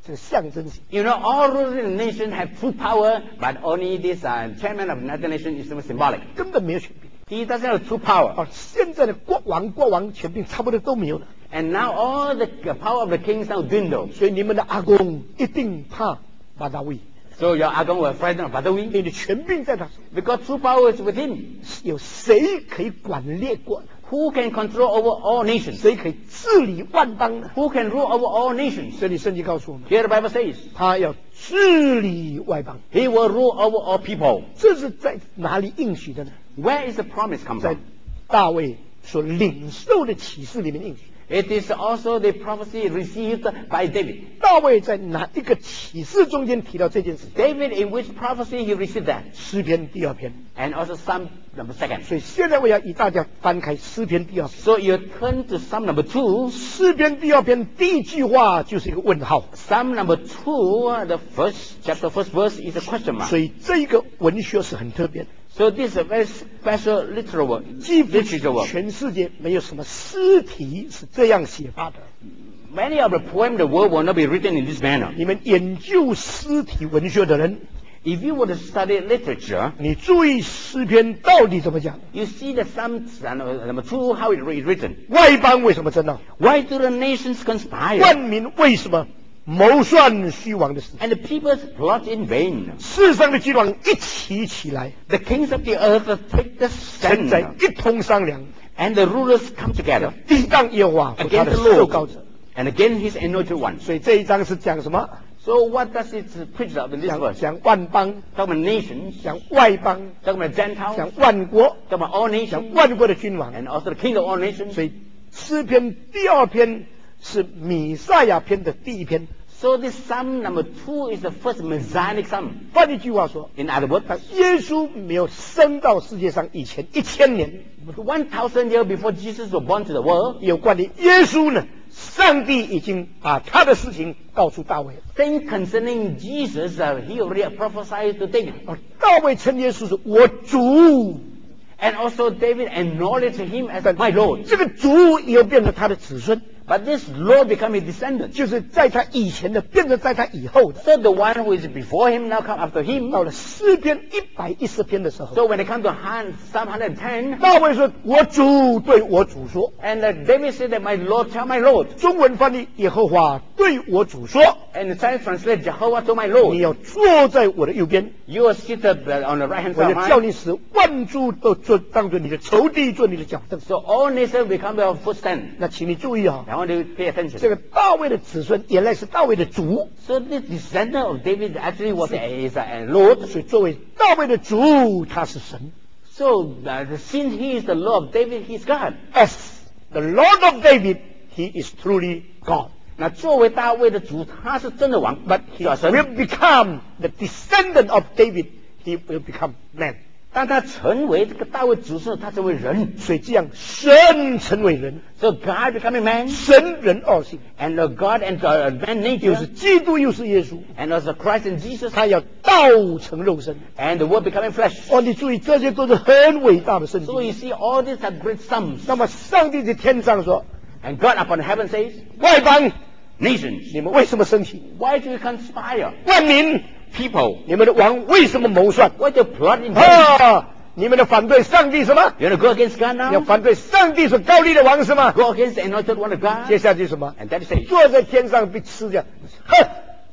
这个象征性。 You know, all rulers in the nation have full power, but only this uh, chairman of the United Nations is symbolic. 根本没有权柄。 He doesn't have true power. 啊，现在的国王、国王权柄差不多都没有了， And now all the power of the kings now dwindle. 所以你们的阿公一定怕巴达维， So your Agong were frightened of Badawi 你的权柄在他手， because true power is with him. 有谁可以管列国呢？ Who can control over all nations? 谁可以治理万邦呢？ Who can rule over all nations? 这里圣经告诉我们， Here the Bible says, 他要治理外邦。 he will rule over all people. 这是在哪里应许的呢？ Where is the promise come 在 from? 大卫所领受的启示里面应许。 It is also the prophecy received by David. 大卫在哪一个启示中间提到这件事情？ David, in which prophecy he received that? 诗篇第二篇。 And also Psalm number second. 所以现在我要与大家翻开诗篇第二篇。 So you turn to Psalm number two. 诗篇第二篇第一句话就是一个问号， Psalm number two, the first chapter, first verse is a question mark. 所以这个文学是很特别的。 So this is a very special literal work, 几乎 literature work. 全世界没有什么诗题是这样写法的。 Many of the poems in the world will not be written in this manner. 你们研究诗体文学的人， If you were to study literature, 你注意诗篇到底怎么讲？ you see the Psalm uh, number two, how it is written. 外邦为什么争闹？ Why do the nations conspire? 万民为什么谋算虚妄的事？ And the peoples plot in vain. 世上的君王一起起来， The kings of the earth take the 臣宰 stand, 一同商量， and the rulers come together 抵挡耶和华和他 against 的 the 受膏 Lord 者。 and against his anointed one. 所以这一章是讲什么？ So what does it preach of in this 讲 verse? 讲万邦， Talk about nations, 讲外邦， talk about Gentiles, 讲万国， talk about all 讲 nations, 万国的君王。 and also the king of all nations. 所以诗篇第二篇是弥赛亚篇的第一篇。 So this Psalm number two is the first Messianic Psalm. 换一句话说， In other words, 当耶稣没有升到世界上以前一千年， one thousand years before Jesus was born to the world, 有关于耶稣呢，上帝已经把他的事情告诉大卫了。 things concerning Jesus, uh, he already prophesied to David. 啊，大卫称耶稣是我主， And also David acknowledged him as my Lord. 这个主以后变成他的子孙， But this Lord became his descendant. 就是在他以前的变成在他以后的。 So the one who is before him now come after him. 到了诗篇一百一十篇的时候， So when they come to Han- Psalm one ten, 大卫说：“我主对我主说。 and uh, David said that my Lord tell my Lord. ” 中文翻译：耶和华对我主说 And the Chinese translate Jehovah to my：“ Lord. 你要坐在我的右边， You are seated uh, on the right hand 我 side 要 of 叫 mine. 你使万诸都做当做你的仇敌，做你的脚凳。 So all nations become your footstand. ” 那请你注意啊， I want you to pay attention. 这个大卫的子孙原来是大卫的主， So the descendant of David actually was a, is a Lord. 所以作为大卫的主，他是神。 So uh, since he is the Lord of David, he is God. As the Lord of David, he is truly God. 那作为大卫的主，他是真的王， But he 是神。 will become the descendant of David. He will become man. 当他成为这个大卫子孙，他成为人。 所以这样，神成为人， So God becoming man, 神人二性， and uh, God and uh, man 又是 nature, 基督，又是耶稣， and also Christ and Jesus, 他要道成肉身。 and the Word becoming flesh. 哦，你注意，这些都是很伟大的圣 So you 经。 see, all these are great sums. 那么，上帝在天上说 And God upon heaven says,：“ 外邦， nations, 你们为什么生气？ why do you conspire? 万民， People, 你们的王为什么谋算？ why do you plot in vain? 啊，你们的反对上帝什么？ You want to go against God 你要 now? 反对上帝所高立的王是吗？ Go against the anointed one of 接 God? 下去什么？ And that says, 坐在天上被吃掉，哼！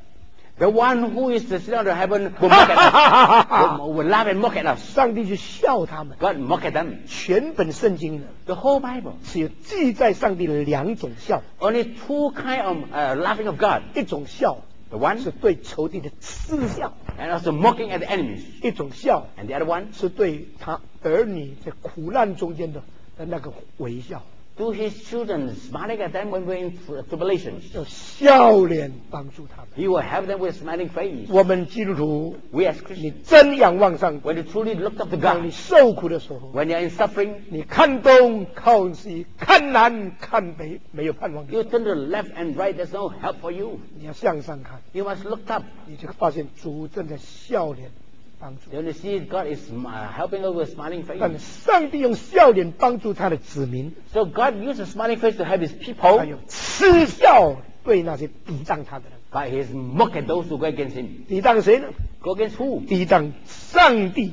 the one who is the Son of heaven will mock at us, will, will laugh and mock at us. 上帝去笑他们。 God mock at them. 全本圣经呢， The whole Bible. 是有记载上帝的两种笑， Only two kind of uh, laughing of God. 一种笑 The one 是对仇敌的嗤笑， and also mocking at the enemies. 一种笑 And the other one 是对他儿女在苦难中间的的那个微笑， to his children, smiling at them when we're in tribulations. 用笑脸帮助他们。 He will have them with smiling face. 我们基督徒， We as 你 Christians, 真仰望上帝， when you truly look up to 当你 God, 受苦的时候， when you're in suffering, 你看东靠西，看南看北，没有盼望的 you turn to the left and right, there's no help for you. 你要向上看， You must look up. 你就发现主正在笑脸帮助。 Then you see God is uh, helping us with smiling 但 face. 上帝用笑脸帮助他的子民， So God used a smiling face to help his 他 people, 用嗤笑对那些抵挡他的人。 But he has mocked at those who go against him. 抵挡谁呢？ Go against who? 抵挡上帝，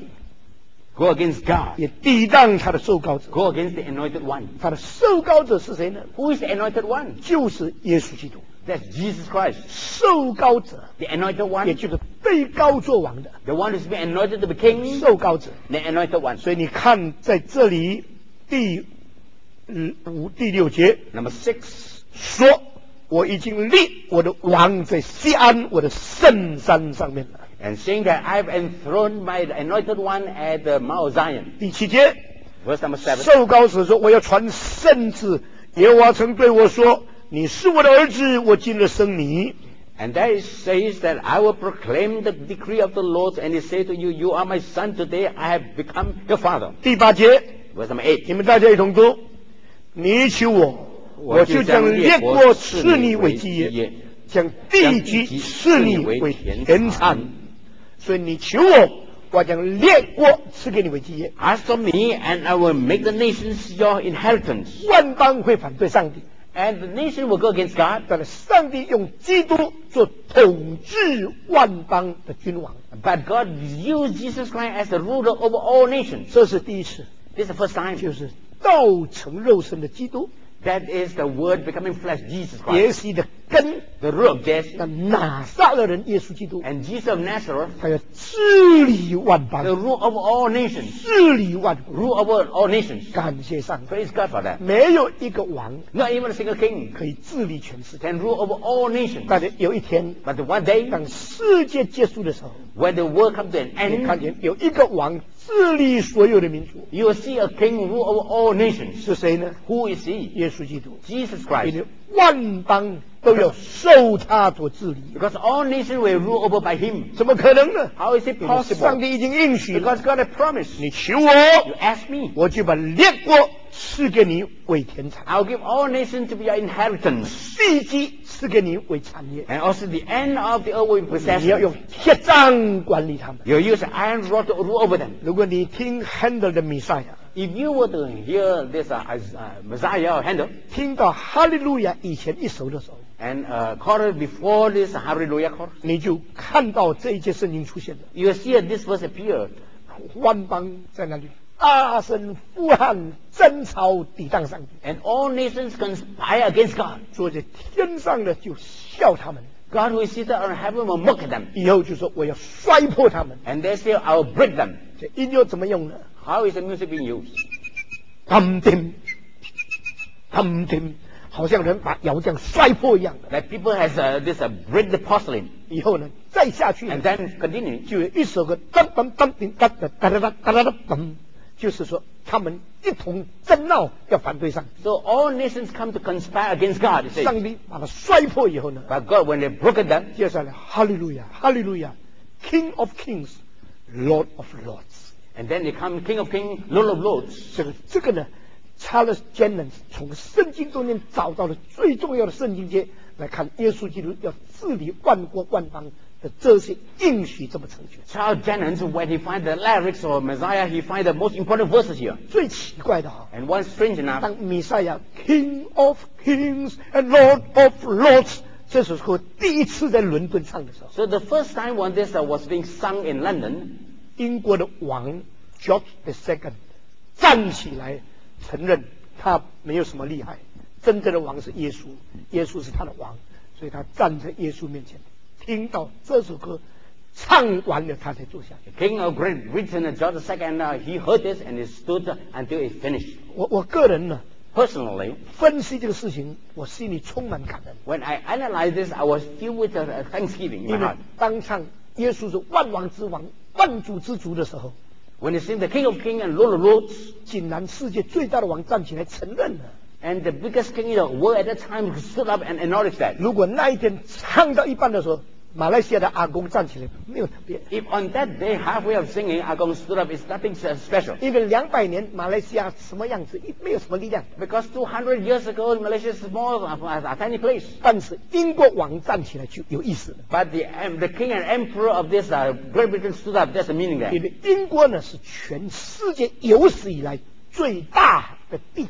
Go against God. 也抵挡他的受膏者。 Go against the anointed one. 他的受膏者是谁呢？ Who is the anointed one? 就是耶稣基督。 That's Jesus Christ. 受膏者， The anointed 也 one. 就是被膏作王的 The one who's been anointed to be king. 受膏者。 The anointed one. 所以你看，在这里第五、第六节 Number six. 说：“我已经立我的王在西安我的圣山上面了。” And saying that I've enthroned my anointed one at the Mount Zion. 第七节， Verse number seven. 受膏者说：“我要传圣旨。耶和华曾对我说：你是我的儿子，我今日生你。” And there it says that I will proclaim the decree of the Lord, and he said to you, you are my son, today I have become your father. 第八节， Verse number eight. 你们大家一同读：你求我，我就将列国赐你为基业，将地级赐你为田产。所以你求我，我将列国赐给你为基业。 Ask of me, and I will make the nations your inheritance. 万邦会反对上帝， And the nation will go against God. 但是上帝用基督做统治万邦的君王， But God used Jesus Christ as the ruler over all nations. 这是第一次， This is the first time. 就是道成肉身的基督， That is the word becoming flesh, Jesus 耶 Christ. 稣的根， The root of Jesse. 那拿撒勒人耶稣基督， And Jesus of Nazareth, 他要治理万 the 邦， rule over all nations. 治理万国。 Rule over all nations. 感谢上帝， Praise God for that. 没有一个王 Not even a single king 可以治理全世界。 can rule over all nations. 但是有一天， But one day, 当世界结束的时候， when the world comes to an 你看 end, 见有一个王治理所有的民族， you will see a king rule over all nations. 是谁呢？ Who is he? 耶稣基督。 Jesus 因 Christ. 为万邦都要受他所治理， Because all nations were ruled over by him. 怎么可能呢？ How is it 因为上 possible? 帝已经应许了， Because God had promised. 你求我， You ask me. 我就把列国赐给你为田产， I'll give all nations to be your inheritance. 地基赐给你为产业。 And also the end of the earth will be 你要 possession. 用铁杖管理他们。 You use iron rod to rule over them. 如果你听 Handel 的弥赛亚， If you were to hear this uh, as, uh, Messiah or Handel, 听到哈利路亚以前一首的时候， and uh, chorus before this Hallelujah chorus, 你就看到这一节圣经出现了， you will see that this verse appeared. 万邦在那里大声呼喊、争吵、抵挡上帝。 And all nations conspire against God. 坐在天上的就笑他们， God who is seated on heaven will mock at them. 以后就说我要摔破他们。 And they say, I will break them. 这音乐怎么用呢？ How is the music being used? 噔噔噔噔，好像人把窑匠摔破一样的。 Like people has uh, this uh, break the porcelain. 以后呢，再下去呢 And then continue. 就有一首歌噔噔噔噔噔噔噔噔噔噔噔，就是说他们一同争闹要反对上帝。 So all nations come to conspire against God. It says. 上帝把它摔破以后呢， But God, when they broke it down, 接下来哈利路亚，哈利路亚 ，King of Kings，Lord of Lords。 and then they come King of Kings, Lord of Lords. 这个这个呢 ，Charles Jennens 从圣经中间找到了最重要的圣经节来看耶稣基督要治理万国万邦的这些应许这么成全。 Charles Jennens, when he finds the lyrics of Messiah, he finds the most important verses here. 最奇怪的哈、 And one strange enough, 当弥赛亚 King of Kings and Lord of Lords 这首歌第一次在伦敦唱的时候， so the first time when this uh, was being sung in London, 英国的王 George the Second 站起来承认他没有什么厉害，真正的王是耶稣，耶稣是他的王，所以他站在耶稣面前，听到这首歌唱完了，他才坐下去。 the King of Great Britain, uh, George the Second, uh, he heard this and he stood uh, until it finished. 我我个人呢， Personally, 分析这个事情，我心里充满感恩， when I analyzed this, I was filled with uh, thanksgiving in 因 my 为 heart. 当唱耶稣是万王之王、万主之主的时候， When they sing the King of Kings and Lord of Lords, 竟然世界最大的王站起来承认了。 and the biggest king in the world at that time stood up and acknowledged that. 如果那一天唱到一半的时候，马来西亚的阿公站起来，没有特别， If on that day, halfway of singing, Agong stood up, it's nothing uh, special. 因为两百年马来西亚什么样子，没有什么力量。 Because two hundred years ago, Malaysia is small, a, a tiny place. 但是英国王站起来就有意思了， But the, um, the king and emperor of this uh, Great Britain stood up. That's the meaning 因 there. 为英国呢是全世界有史以来最大的帝国，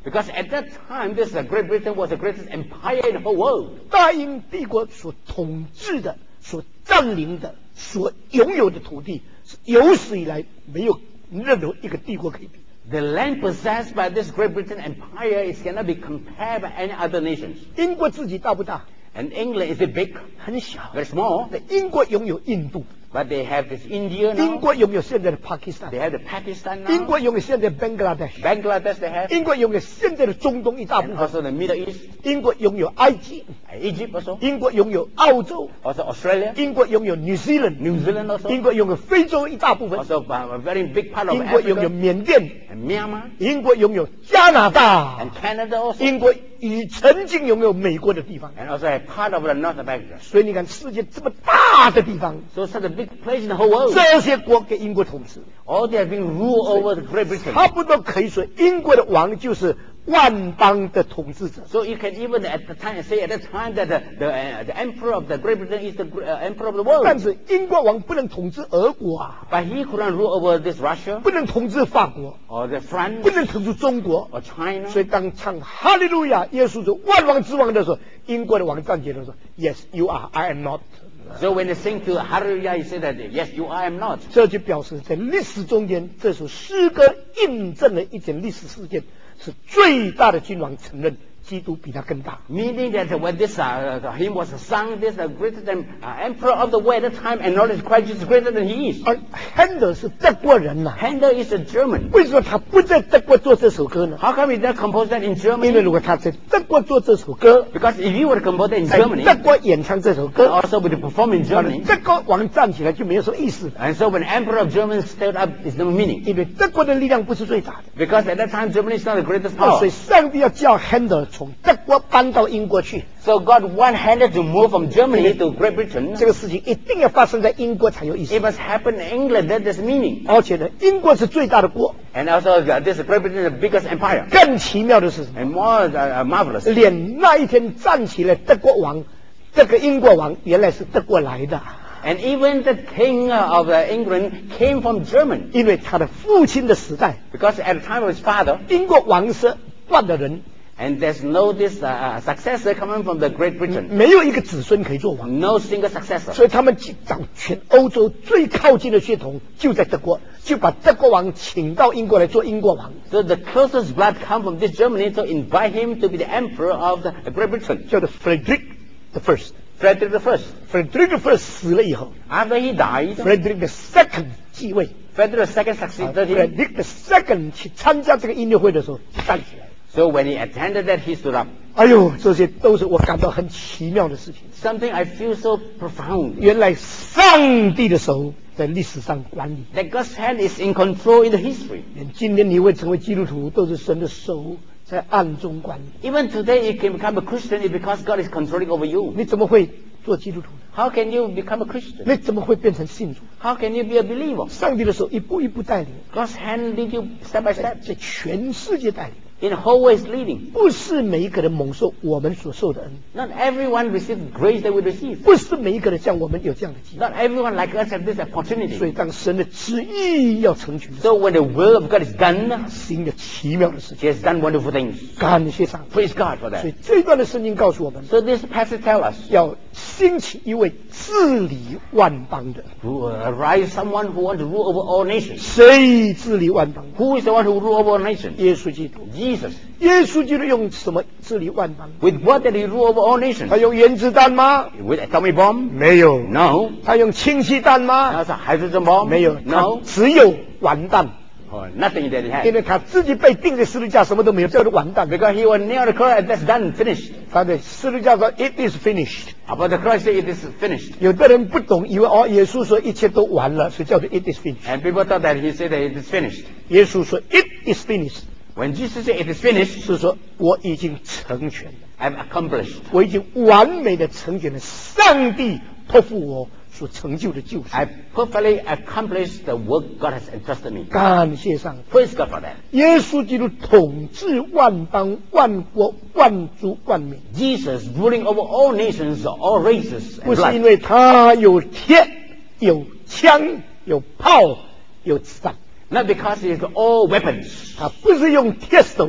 Because at that time, this uh, Great Britain was the greatest empire in the whole world. 大英帝国所统治的、所占领的、所拥有的土地，是有史以来没有任何一个帝国可以比。 The land possessed by this Great Britain empire is cannot be compared by any other nations. 英国自己大不大？ And England is it big? 很小。 Very small. 英国拥有印度， But they have this India 英 now. 国拥有现在的巴基斯坦， They have the Pakistan 英 now. 国拥有现在的 Bangladesh， Bangladesh they have. 英国拥有现在的中东一大部 And 分， also the Middle East. 英国拥有埃及， Egypt also. 英国拥有澳洲， Also Australia. 英国拥有 New Zealand， New Zealand also. 英国拥有非洲一大部分， Also uh, a very big part of 英国拥有 Africa. 缅甸， And Myanmar. 英国拥有加拿大 And，Canada also. 英国已曾经拥有美国的地方， And also a part of the North America. 所以你看世界这么大的地方， So such a big place in the whole world. 这些国给英国统治， All they have been ruled over the Great Britain. 差不多可以说英国的王就是万邦的统治者。 So you can even at the time say at the time that the the, uh, the emperor of the Great Britain is the uh, emperor of the 但 world. 是英国王不能统治俄国啊， But he couldn't rule over this Russia 不能统治法国， or the 不 France 能统治中国。 or China. 所以当唱哈利路亚，耶稣是万王之王的时候，英国的王站起来说 ：“Yes, you are, I am not。” So when they sing to Hallelujah, he said that yes, you are, I am not. 这就表示在历史中间，这首诗歌印证了一件历史事件，是最大的君王承认基督比他更大。 Meaning that when this uh, hymn was sung, this the greater than uh, emperor of the world at the time acknowledged Christ is greater than he is. 而 Handel 是德国人呐、 Handel is a German. 为什么他不在德国做这首歌呢？ How come he did not compose that in 因为 Germany? 如果他在德国做这首歌， Because if he would have composed that in 在 Germany, 德国演唱这首 and 歌， also would have performed in 那么 Germany, 德国王站起来就没有什么意思， and so when emperor of Germany stood up, it's no meaning. 因为德国的力量不是最大的。 Because at that time, Germany is not the greatest 那 power. 所以上帝要叫 Handel 从德国搬到英国去， So God wanted Handel to move from Germany to Great Britain. 这个事情一定要发生在英国才有意思 It。must happen in England, that is meaning. 而且呢，英国是最大的国。 And also, uh, this Great Britain is the biggest empire. 更奇妙的是什么？ And more uh, marvelous. 连那一天站起来，德国王，这个英国王原来是德国来的， And even the king uh, of uh, England came from Germany. 因为他的父亲的时代， Because at the time of his father, 英国王室断的人， and there's no this uh, successor coming from the Great Britain. 没有一个子孙可以做王， No single successor. 所以他们找全欧洲最靠近的血统就在德国，就把德国王请到英国来做英国王， So the closest blood come from this Germany to invite him to be the emperor of the Great Britain. 叫做 Frederick the First。 Frederick the First. Frederick the First 死了以后 After he died, ，Frederick the Second 继位。 Frederick the Second succeeded him. Frederick the Second 去参加这个音乐会的时候站起来。 So when he attended that, he stood up. 哎呦，这些都是我感到很奇妙的事情。 Something I feel so profound. 原来上帝的手在历史上管理， That God's hand is in control in the history. 连今天你会成为基督徒，都是神的手在暗中管理。 Even today, you can become a Christian is because God is controlling over you. 你怎么会做基督徒呢？ How can you become a Christian? 你怎么会变成信徒？ How can you be a believer? 上帝的手一步一步带领， God's hand lead you step by 在 step. 在全世界带领， In whole ways leading. 不是每一个人蒙受我们所受的恩， Not everyone receives grace that we receive. 不是每一个人像我们有这样的机会。 Not everyone like us have this 所以 opportunity. 当神的旨意要成全的时 So when the will of God is done, 候，行了奇妙的事情， He has done wonderful things. 感谢上帝。 Praise God for 所以 that. 这一段的圣经告诉我们， So this passage tells us 要兴起一位治理万邦的。 to arise someone who wants to rule over all nations. 谁治理万邦？ Who is the one who rule over all nations? 耶稣基督。 Jesus. 耶稣基督用什么治理万邦？ With what did He rule over all nations? 他用原子弹吗？ With atomic bomb? 没有。 No. 他用氢气弹吗？ That's a hydrogen bomb? 没有。 No. 他只有完蛋， Oh, nothing that He 因 had. 为他自己被钉在十字架，什么都没有，这就完蛋。 Because He was nailed the cross and that's done, finished. 他的十字架说 "It is finished"。 About the cross, say it is finished. 有的人不懂，以为哦，耶稣说一切都完了，所以叫做 "It is finished"。 And people thought that He said that it is finished. 耶稣说 "It is finished"， When Jesus said it is finished, 是说我已经成全了， I've accomplished. 我已经完美的成全了上帝托付我所成就的救赎。 I've perfectly accomplished the work God has entrusted me. 感谢上帝。 Praise God for that. 耶稣基督统治万邦、万国、万族、万民， Jesus ruling over all nations, all races 不 and 是因 blood. 为他有铁、有枪、有炮、有子弹， Not because He has all weapons. 他不是用铁手、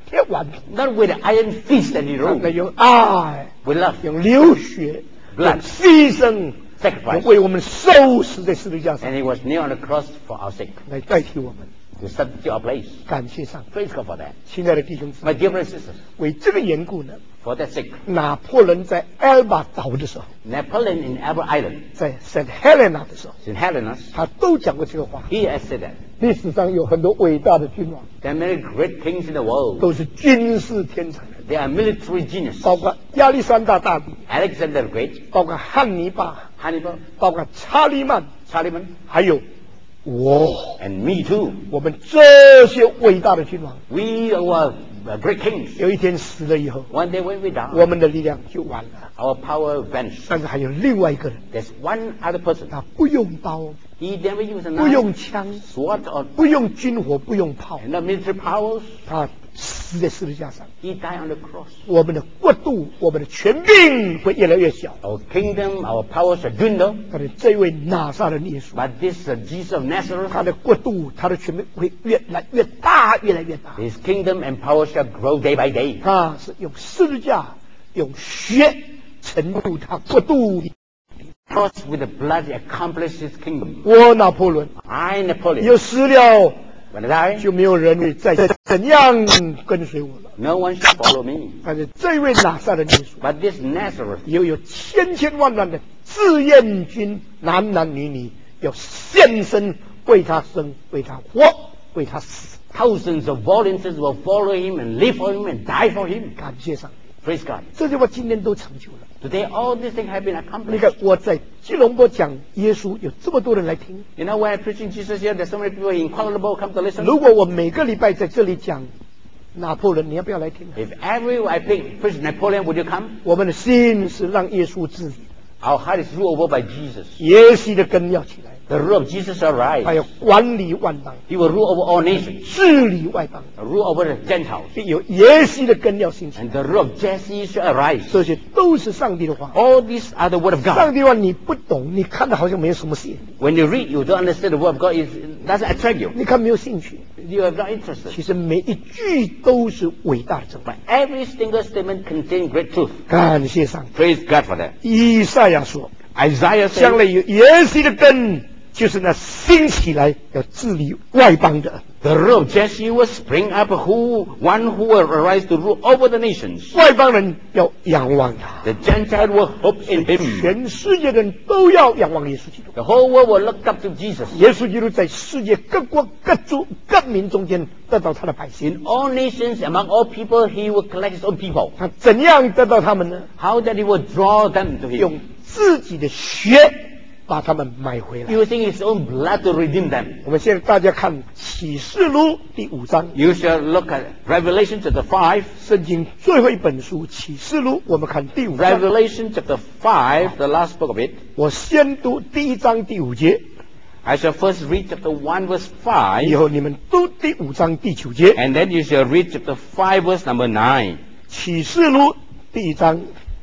铁腕， Not with the iron fist that he 他 ruled, 那用爱， with love, 用流血， Blood 用牺牲， sacrifice. 为我们受死在十字架上 And he was nailed on the cross for our sake, 来代替我们。 to substitute our place. 感谢上帝， Praise God for that. 亲爱的弟兄姊 My 妹， dear brothers and sisters, 为这个缘故呢， for that sake, 拿破仑在 Elba 岛的时候， Napoleon in Albert Island, 在 Saint Helena 的时候， Saint Helena's, 他都讲过这个话。 he has said that 历史上有很多伟大的君王， there are many great kings in the world. 都是军事天才， They are military genius. 包括亚历山大大帝， Alexander the Great, 包括汉尼拔， Hannibal, 包括查理曼， Charlemagne, 还有我， and me too. 我们这些伟大的君王， We were uh, great kings. 有一天死了以后， One day when we 我 die, 们的力量就完了。 our power vanished. 但是还有另外一个人， There's one other person. 他不用刀， He never used a 不用 knife, 枪， sword, or 不用军火，不用炮， and no military powers. 他死在十字架上。 He died on the cross. 我们的国度，我们的权柄会越来越小。 Our kingdom, our powers shall dwindle. 但是这位拿撒勒耶稣， But this uh, Jesus of Nazareth, 他的国度，他的权柄会越来越大，越来越大。 his kingdom and power shall grow day by day. 他是用十字架，用血成就他国度。 Cross with the blood he accomplished his kingdom. 我拿破仑 I, Napoleon, 有死了， when I die, 就没有人会再怎样跟随我了。 no one shall follow me. 但是这位拿撒勒耶稣， But this Nazareth, 又有千千万万的志愿军，男男女女要献身为他生，为他活，为他死。 thousands of volunteers will follow him and live for him and die for him. 感谢上帝， Praise God. 这些话今天都成就了。 Today, all these things have been 你 accomplished. 看我在吉隆坡讲耶稣，有这么多人来听。 You know, when I'm preaching Jesus here, there's so many people in Kuala Lumpur come to listen. 如果我每个礼拜在这里讲拿破仑，你要不要来听？ If every I preach preach Napoleon, would you come? 我们的心是让耶稣治理， Our heart is ruled over by Jesus. 耶稣的根要起来， The rule of Jesus shall 他 rise. 要管理万邦， He will rule over all nations, 治理外邦， rule over the Gentiles. 有耶稣的根要兴起， And the rule of Jesse shall arise. 这些都是上帝的话。 All these are the word of 上 God. 帝的话你不懂，你看的好像没有什么吸引力， When you read, you don't understand the word of God. It doesn't attract you. 你看没有兴趣。 You are not interested. 其实每一句都是伟大的真理。 Every single statement contains great truth. 感谢上帝。 Praise God for that. 以赛亚说， Isaiah 将 says, 来有耶稣的根，就是那兴起来要治理外邦的。 the root of Jesse will spring up, who one who will arise to rule over the nations. 外邦人要仰望他， The Gentile will hope in him. 全世界的人都要仰望耶稣基督。 The whole world will look up to Jesus. 耶稣基督在世界各国各族各民中间得到他的百姓， In all nations, among all people, he will collect his own people. 他怎样得到他们呢？ How that he will draw them to him? 用自己的血把他们买回来。 Using his own blood to redeem them. 我们现在大家看启示录第五章， You shall look at Revelation chapter five. 圣经最后一本书启示录，我们看第五章。 Revelation chapter five, the last book of it. 我先读第一章第五节， I shall first read chapter one, verse 以 five. 后你们读第五章第九节。 And then you shall read chapter five, verse number nine. 启示录第一章，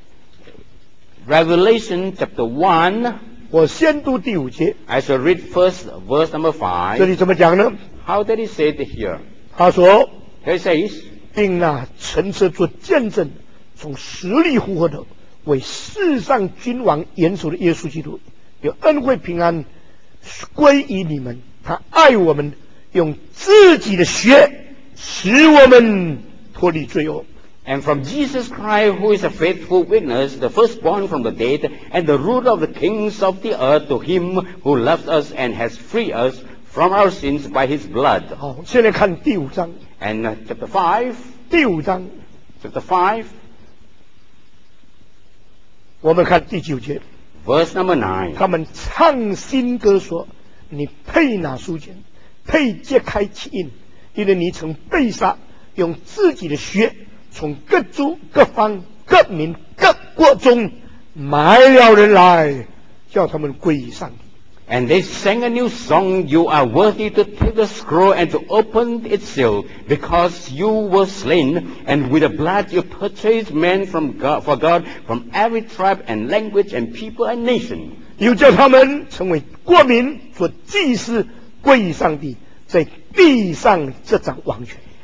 Revelation chapter one. 我先读第五节。 I shall read first verse number 这 five. 里怎么讲呢？ How did he say it here? 他说， He says, 并那乘车做见证，从死里复活的，为世上君王元首的耶稣基督，有恩惠平安归于你们。他爱我们，用自己的血使我们脱离罪恶。 and from Jesus Christ, who is a faithful witness, the firstborn from the dead, and the ruler of the kings of the earth, to him who loves us and has freed us from our sins by his blood. 好，现在看第五章， And uh, chapter five, 第五章 chapter five, 我们看第九节， verse number nine. 他们唱新歌说：“你配拿书卷，配揭开其印，因为你曾被杀，用自己的血。”从各族、各方、各民、各国中买了人来，叫他们归于上帝。 And they sang a new song, you are worthy to take the scroll and to open its seal, because you were slain, and with the blood you purchased men from God, for God from every tribe and language and people and nation. 又叫他们成为国民，做祭司，归于上帝，在地上执掌王权。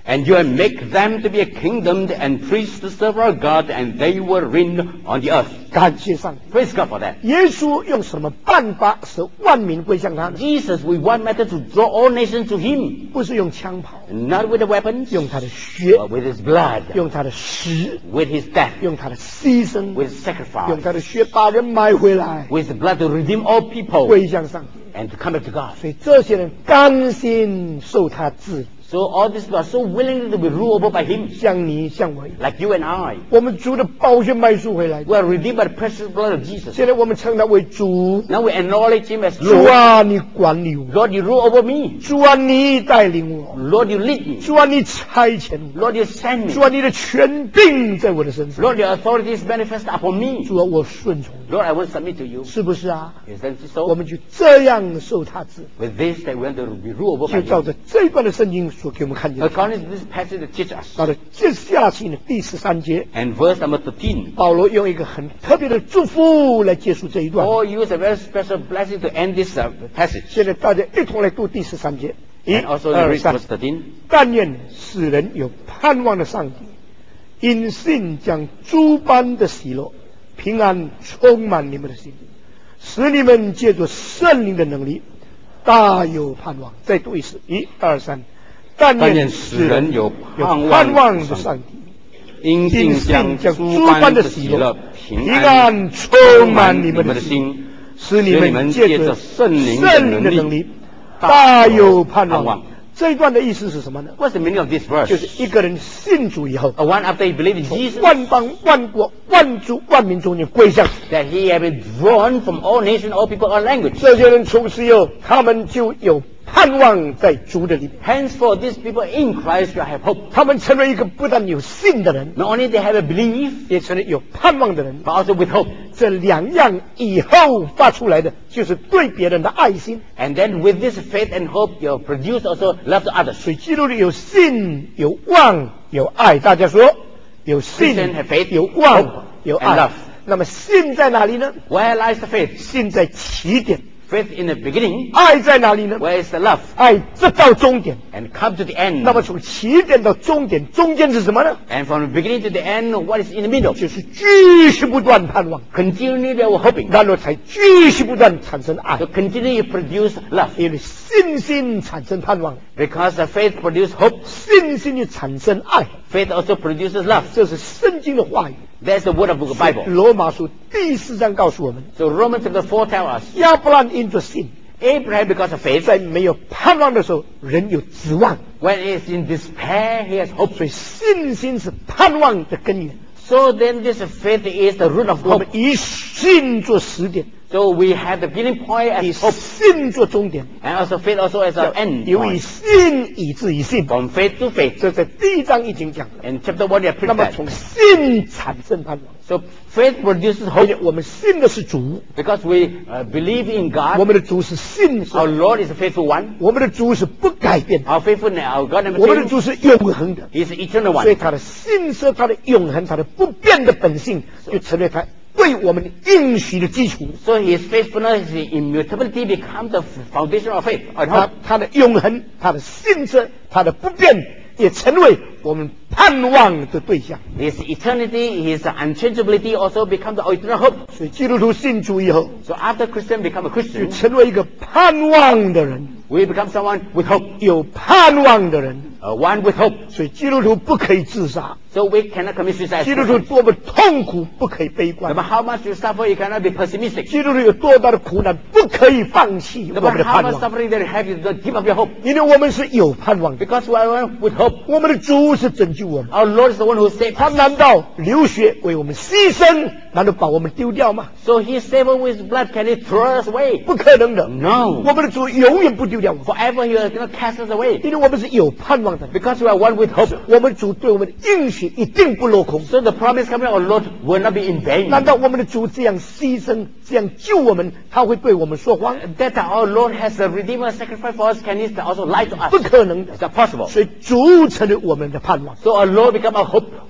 And you make them to be a kingdom and priests to serve our God, and they will reign on the earth. 感谢上帝。 Praise God for that. 耶稣用什么办法使万民归向他呢？ Jesus, with one method to draw all nations to him. 不是用枪炮， Not with the weapons, 用他的血， but with his blood, 用他的死， with his death, 用他的牺牲， with his sacrifice, 用他的血把人买回来， with the blood to redeem all people 归向上帝。 and to come back to God. 所以这些人甘心受他治， So all these people are so willing to be ruled over by him, 像你像我一样。 like you and I. 我们主的宝血买赎回来， We are redeemed by the precious blood of Jesus. 现在我们称他为主。 Now we acknowledge him as 主 Lord. 啊，你管理我； Lord, you rule over me. 主啊，你带领我； Lord, you lead me. 主啊，你差遣我； Lord, you send me. 主啊，你的权柄在我的身上； Lord, your authority is manifest upon me. 主啊，我顺从你， Lord, I will submit to you. 是不是啊？ Isn't it 我 so? 们就这样受他治， With this, that we want to be ruled over 就 by 照 him. 着这一段的圣经所给我们看见的。 According to this passage that teaches us. 到了接下去呢，第十三节， And verse number thirteen. 保罗用一个很特别的祝福来结束这一段。 Paul used a very special blessing to end this uh, passage. 现在大家一同来读第十三节，一 And also you 二 read 三 verse。thirteen. 但愿使人有盼望的上帝，因信将诸般的喜乐、平安充满你们的心，使你们借着圣灵的能力，大有盼望。再读一次，一二三。但但愿愿使使人有人有盼盼望的望的上帝， 因信因信将将诸诸般的般的喜乐喜乐、、平平安安充满你你们们的心， 的心， 使你使你们们借着借着圣灵的圣灵的能力能力， 大大有有盼望盼望。 这一段的意思是什么呢？ What's the meaning of this verse? 就是一个人信主以后， A one after he believed in 从 Jesus, 万邦、万国、万族、万民中间归向。 that he had been drawn from all nations, all people, all language. 这些人从此以后，他们就有盼望在主的里面。 Henceforth, these people in Christ shall have hope. 他们成为一个不但有信的人， Not only they have a belief, 也成为有盼望的人。 but also with hope. 这两样以后发出来的，就是对别人的爱心。 And then with this faith and hope, you produce also love to others. 所以基督里有信、有望、有爱。大家说，有信 Christian have faith, 有望 hope,、 有 and 爱 love.。 那么信在哪里呢？ Where lies the faith? 信在起点。 Faith in the beginning. 爱在哪里呢？ Where is the love? 爱这到终点。 And come to the end. 那么从起点到终点，中间是什么呢？ And from the beginning to the end, what is in the middle? 就是继续不断盼望， Continually they were hoping. 然后才继续不断产生爱 To。continually produce love. 因为信心产生盼望， Because the faith produces hope, 信心就产生爱， faith also produces love. 这是圣经的话语。 That's the word of the Bible. 罗马书第四章告诉我们， So Romans chapter four tells us, 亚伯兰因着信， Abraham, because of faith, 在没有盼望的时候，人有指望， when he is in despair, he has hope. 所以信心是盼望的根源。 So then this faith is the root of 我 hope. 们以信做始点， So we have the beginning point 以 as hope, 信做终点， and also faith also as an end 由以 point. 信以至以信。 From faith to faith. 这在第一章已经讲了。 In chapter one, we have 那 preached 么 that. 从信产生盼望， So faith produces 而且 hope 我们信的是主， because we uh, believe in 我 God. 们的主是信 Our 神， Lord is a faithful one. 我们的主是不改变的， Our faithfulness, our God never 我们的 changes. 主是永恒的。 He is the eternal 所以 one. 他的信是他的永恒，他的不变的本性，就成为他对我们应许的基础。 So his faithfulness, his immutability becomes the foundation of faith and 他 hope. 他的永恒，他的信是他的不变，也成为我们盼望的对象。 His eternity, his unchangeability also becomes the eternal hope. 所以基督徒信主以后， So after Christian become a 就 Christian, 成为一个盼望的人， we become someone with hope. 有盼望的人。 Uh, one with hope. 所以基督徒不可以自杀， So we cannot commit suicide. 基督徒多么痛苦，不可以悲 No 观 matter。how much you suffer, you cannot be pessimistic. 基督徒有多大的苦难，不可以放弃 No 我们的 matter how 盼 much 望， suffering that you have, you don't give up your hope. 因为我们是有盼望的。 Because we are one with hope. 我们的主是拯救我们， Our Lord is the one who saved 他 us. 难道流血为我们牺牲，难道把我们丢掉吗？ So he saved us with his blood. Can he throw us away? 不可能的。 No. 我们的主永远不丢掉我们， Forever he is going to cast us away. 因为我们是有盼望的。 Because we are one with hope. 我们主对我们的应许一定不落空。 So the promise coming of our Lord will not be in vain. 难道我们的主这样牺牲、这样救我们，他会对我们说谎？ That our Lord has a redeemer sacrifice for us, can he also lie to us? 不可能的 It's。not possible. 所以主成为我们的盼望。 So our Lord become our hope.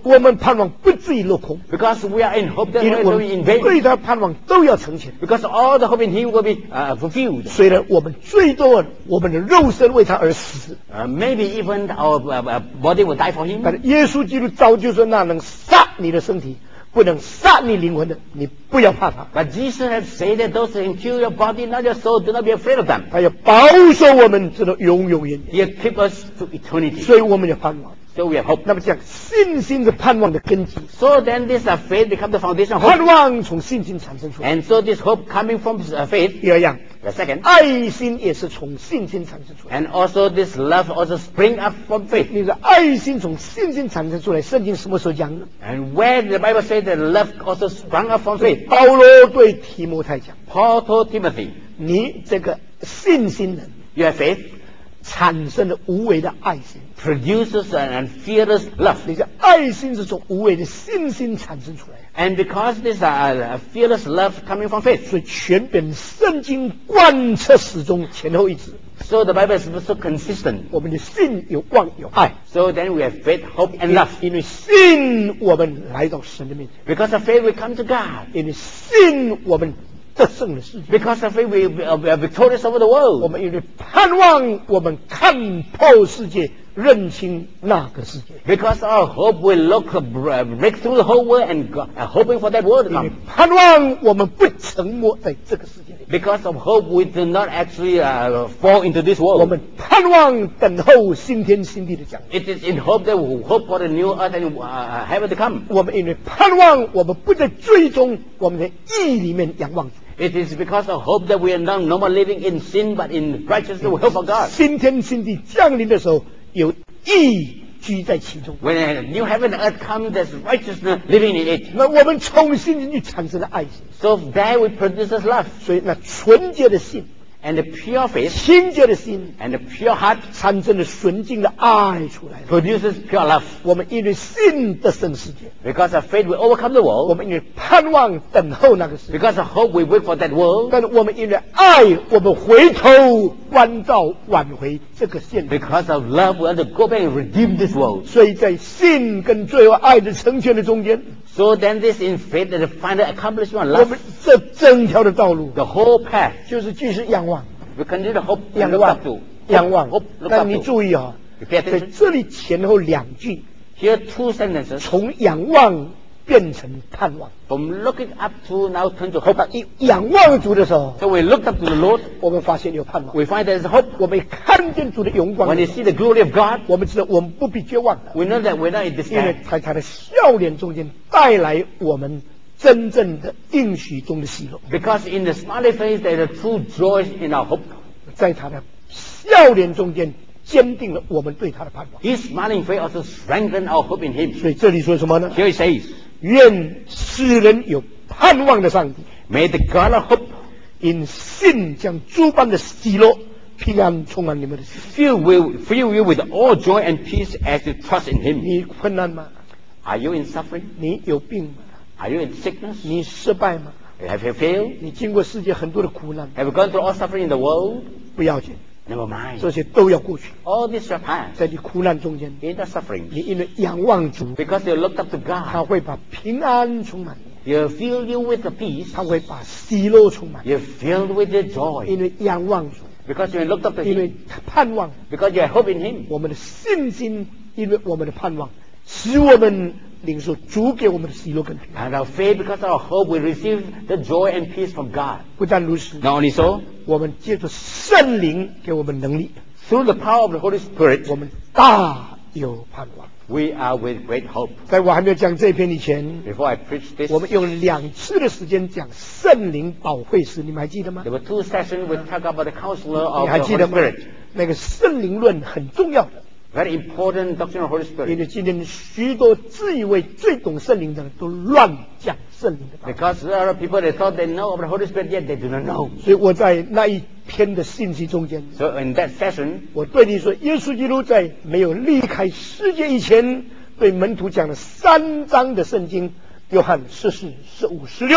我们盼望不至于落空， Because we are in hope that 因 we 为 are 我 doing in 们 vain. 对他盼望都要成全。 Because all the hope in Him will be uh, fulfilled. 虽然我们最多我们的肉身为他而死， Uh, maybe even our uh, uh, body will die for Him. 但是耶稣基督早就说，那能杀你的身体，不能杀你灵魂的，你不要怕他。 But Jesus has said that those who kill your body, not your soul, do not be afraid of them. 他要保守我们直到永永远远， He keep us to eternity. 所以我们要盼望。 So we have hope. 那么讲信心是盼望的根基， So then this uh, faith becomes the foundation of 盼 hope. 望从信心产生出来。 And so this hope coming from uh, faith. 第二样， The second. 爱心也是从信心产生出来。 And also this love also spring up from faith. 你的爱心从信心产生出来，圣经什么时候讲呢？ And where the Bible says that love also sprung up from faith. 保罗对提摩太讲， Paul told Timothy, 你这个信心人 you have faith, 产生了无为的爱心， produces an, an fearless love. 你的爱心是从无为的信心产生出来的。 And because this uh, fearless love coming from faith. 所以全本圣经贯彻始终，前后一致。 So the Bible is so consistent. 我们的信有望有爱， So then we have faith, hope, and love. 因为信我们来到神的面前， Because of faith we come to God. 因为信我们得胜了世界， Because of faith we are we are victorious over the 我 world. 们因为盼望我们看透世界，认清那个世界， Because our hope will look uh, break through the whole world and go, uh, hoping for that world to 因为 come. 盼望我们不沉没在这个世界里， Because of hope we do not actually uh, fall into this 我 world. 们盼望等候新天新地的降临， It is in hope that we hope for the new earth and uh, heaven to come. 我们因为盼望我们不在最终我们的义里面仰望主。 It is because of hope that we are not no more living in sin but in righteousness we hope for God. 新天新地降临的时候，有义居在其中。 When a new heaven and earth come, there's righteousness living in it. 那我们从心进去产生了爱心， So there we produces love 所以那纯洁的心、 and the pure faith 清洁的心， and the pure heart 产生了纯净的爱出来了。 produces pure love. 我们因为信得胜世界， Because of faith we overcome the 我 world. 们因为盼望等候那个世界， Because of hope we wait for that world. 但是我们因为爱，我们回头关照挽回这个现状。 Because of love we want to go back and redeem this world. 所以在信跟最后爱的成全的中间， So then this in faith that the final accomplishment of 我们 love, 这整条的道路 the whole path, 就是继续仰望， we continue to hope 仰 and look 望 up to. 仰望 Hope,。look 但 up 你 to. 注意啊， You pay 在 attention. 这里前后两句， Here two sentences. 从仰望变成盼望。 From looking up to now turn to hope. 当一仰望主的时候， So we looked up to the Lord. 我们发现有盼望。 We find there is hope. 我们看见主的荣光 When，you see the glory of God, 我们知道我们不必绝望了， we know that we're not in 因为 despair. 在他的笑脸中间带来我们真正的应许中的喜乐， Because in the smiley face there is a true joy in our hope. 在他的笑脸中间坚定了我们对他的盼望。 His smiling face also strengthens our hope in Him. 所以这里说什么呢？ Here he says, 愿使人有盼望的上帝， May the God of hope 因信将诸般的喜乐、平安充满你们的心。 fill, will, fill you with all joy and peace as you trust in Him. 你困难吗？ Are you in suffering? 你有病吗？ Are you in sickness? 你失败吗？ Have you failed? 你经过世界很多的苦难， Have you gone through all suffering in the world? 不要紧， Never mind. 这些都要过去。 All this shall pass. 在你苦难中间， In the suffering. 你因为仰望主， Because you looked up to 他 God. 会把平安充满你， You fill you with the peace. 他会把喜乐充满你， You're filled with the 因 joy. 为仰望主， Because you looked up to 因为 Him. 盼望， Because you have hope in Him. 我们的信心，因为我们的盼望，使我们领受主给我们的喜乐跟平安。 And our faith, because of our hope, we receive the joy and peace from God. 不但如此， Not only so, 我们借着圣灵给我们能力， through the power of the Holy Spirit, 我们大有盼望。 we are with great hope. 在我还没有讲这篇以前， Before I preach this, 我们用两次的时间讲圣灵保惠师，你们还记得吗 there？were two sessions we talk about the counselor of 你还 the 记得 Holy 吗 Spirit.？ 那个圣灵论很重要的， Very important doctrine of Holy 因 Spirit. 为今天许多自以为最懂圣灵的人都乱讲圣灵的道理。 Because there are people that thought they know of the Holy Spirit, yet they do not know. 所以我在那一篇的信息中间， So in that session, 我对你说，耶稣基督在没有离开世界以前，对门徒讲了三章的圣经，约翰十四、十五、十六，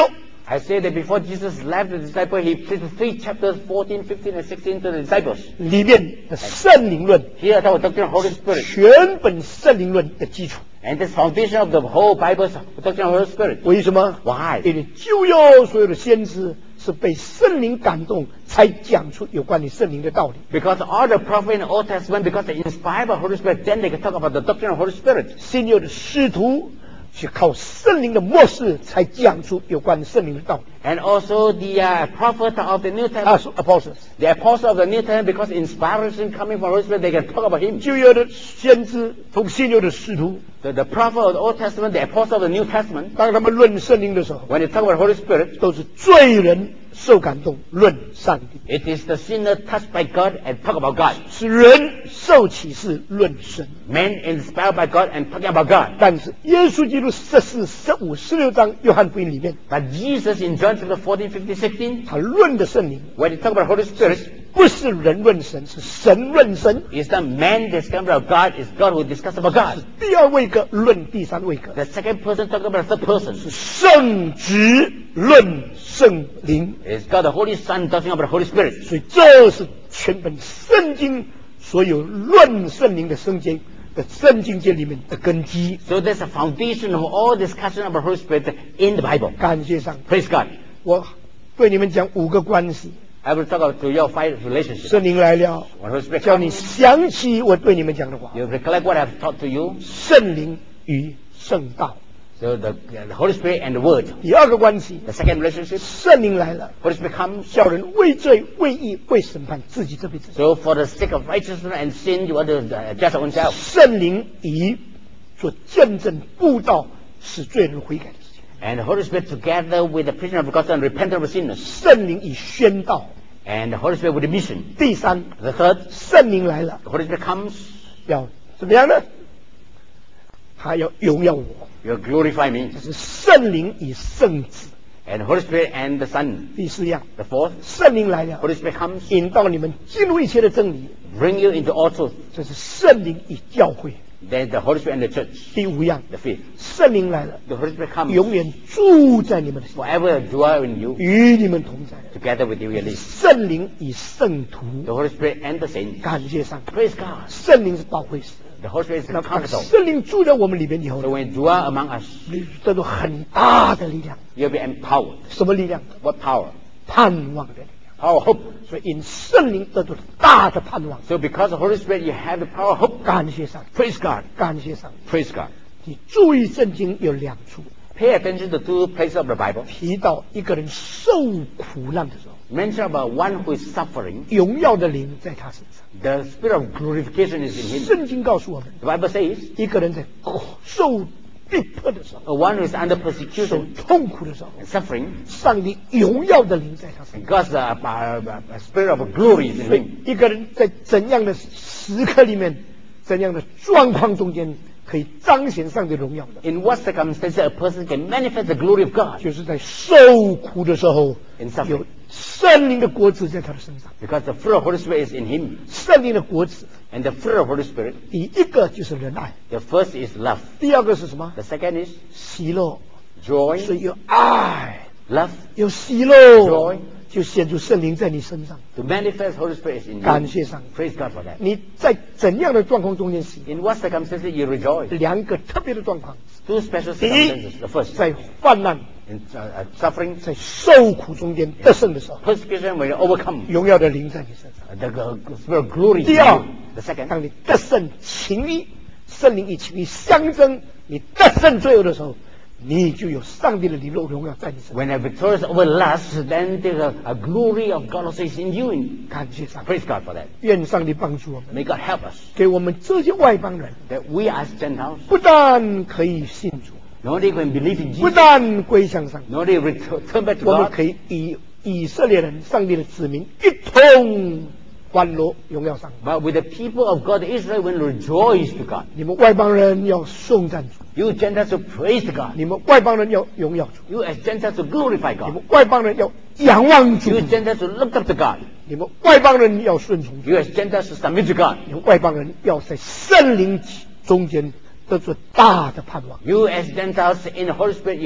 I say that before Jesus left the disciples, he preached three chapters, fourteen, fifteen, and sixteen to the disciples. 里面的圣灵论 Here, our doctrine of Holy Spirit. 全本圣灵论的基础。 And this foundation of the whole Bible is the doctrine of Holy Spirit. 为什么？ Why? 因为旧约所有的先知是被圣灵感动，才讲出有关于圣灵的道理。 Because all the prophets in the Old Testament, because they inspired by Holy Spirit, then they can talk about the doctrine of Holy Spirit. 新约的使徒是靠圣灵的默示，才讲出有关圣灵的道理。 And also the uh, prophet of the New 啊 Testament, ，apostles， the apostle of the New Testament, because inspiration coming from Holy Spirit, they can talk about him. 旧约的先知同新约的使徒， The, the prophet of the Old Testament, the apostle of the New Testament, 当他们论圣灵的时候， when they talk about Holy Spirit, 都是罪人受感动论上帝， it is the sinner touched by God and talk about God. 是人受启示论神。 Men inspired by God and talking about God. 但是耶稣基督十四、十五、十六章约翰福音里面， But Jesus in John chapter fourteen, fifteen, sixteen, 他论的圣灵 when he talk about Holy Spirit, 不是人论神，是神论神。 is the man discovered of God, is God who discusses about God. 第二位格论第三位格， The second person talking about the third person. 是圣职论圣灵。 Is God the Holy Son talking about the Holy Spirit. 所以这是全本圣经所有论圣灵的圣经的圣经节里面的根基。 So there's a foundation of all discussion about Holy Spirit in the Bible. 感谢上帝， Praise God. 我对你们讲五个关系。 I will talk about to your five relationships. 圣灵来了， When Holy Spirit 叫你 comes, 想起我对你们讲的话。 you recollect what I've taught to you. 圣灵与圣道。 So the, the Holy Spirit and the Word. 第二个关系， The second relationship, 圣灵来了， Holy Spirit comes. 叫人为罪、为义、为审判自己这辈子。 So for the sake of righteousness and sin, you want to uh, judge oneself. 圣灵以做见证布道，使罪人悔改的事情。 And the Holy Spirit together with the preaching of the gospel and repentance of sinners. 圣灵以宣道。 And the Holy Spirit with the mission. 第三， The third, 圣灵来了， the Holy Spirit comes, 要怎么样呢？他要荣耀我。 you glorify me. 这是圣灵以圣子。 And the Holy Spirit and the Son. 第四样， The fourth, 圣灵来了， Holy Spirit comes, 引导你们进入一切的真理。 bring you into all truth. 这是圣灵以教会。 Then the Holy Spirit and the church. 第五样， The fifth, 圣灵来了， the Holy Spirit comes, 永远住在你们的心， forever dwell in you, 与你们同在。 together with you you live. 圣灵以圣徒。 The Holy Spirit and the saints. 感谢上帝， Praise God. 圣灵是保惠师。 The Holy Spirit is 那 the 当 comforter. 圣灵住在我们里面以后 So，when you dwell among us, 这种很大的力量。 you'll be empowered. 什么力量？ What power? 盼望的力量。 Power, hope. 所以因圣灵得到了大的盼望。 So because of the Holy Spirit, you have the power of hope. 感谢上帝， Praise God. 感谢上帝。 Praise God. 你注意圣经有两处 Pay attention to two places of the Bible. 提到一个人受苦难的时候， Mention about one who is suffering. 荣耀的灵在他身上。 The spirit of glorification is in him. 圣经告诉我们， The Bible says, 一个人在受逼迫的时候， uh, one who is under 受 persecution 痛苦的时候， and suffering, 上帝荣耀的灵在他身上。 God's uh, uh, uh, spirit of glory is in 所以 him. 一个人在怎样的时刻里面，怎样的状况中间，可以彰显上帝荣耀的， In what circumstances a person can manifest the glory of God? 就是在受苦的时候， In suffering. 有圣灵的果子在他的身上。 Because the fruit of Holy Spirit is in him. 圣灵的果子， And the fruit of Holy Spirit, 第一个就是仁爱， the first is love. 第二个是什么？ The second is 喜乐。 joy, 所以有爱， love. 有喜乐 Joy， 就显出圣灵在你身上。 To manifest Holy Spirit is in 感谢上 you. 帝。 Praise God for that. 你在怎样的状况中间喜？ In what circumstances you rejoice? 两个特别的状况： Two special 第一 circumstances. The first, 在患难、 in uh, uh, suffering, 在受苦中间得胜的时候， persecution, when you overcome, 荣耀的灵在你身上。 uh, the uh, spirit of glory is in 第二 you. The second, 当你得胜情义，圣灵与情义相争，你得胜罪恶的时候，你就有上帝的灵肉荣耀在你身上。 when a victorious over lust, then the uh, a glory of God also is in you. In, 感谢上帝， praise God for that. 愿上帝帮助我们， May God help us 给我们这些外邦人， that we as Gentiles 不但可以信主， not only can believe in 不 Jesus, 但归向上帝， not only return turn back to 我们 God, 可以以以色列人、上帝的子民一同欢乐荣耀上帝。 but with the people of God, Israel will rejoice to God. 你们外邦人要颂赞主， You Gentiles to praise God. 你们外邦人要荣耀主， You as Gentiles to glorify 你 God. 们外邦人要仰望主 You，as Gentiles to look up to God. 你们外邦人要顺从主， You as Gentiles to submit to God. 你们外邦人要在圣灵中间得出大的盼望。 You as Gentiles in the Holy Spirit, you have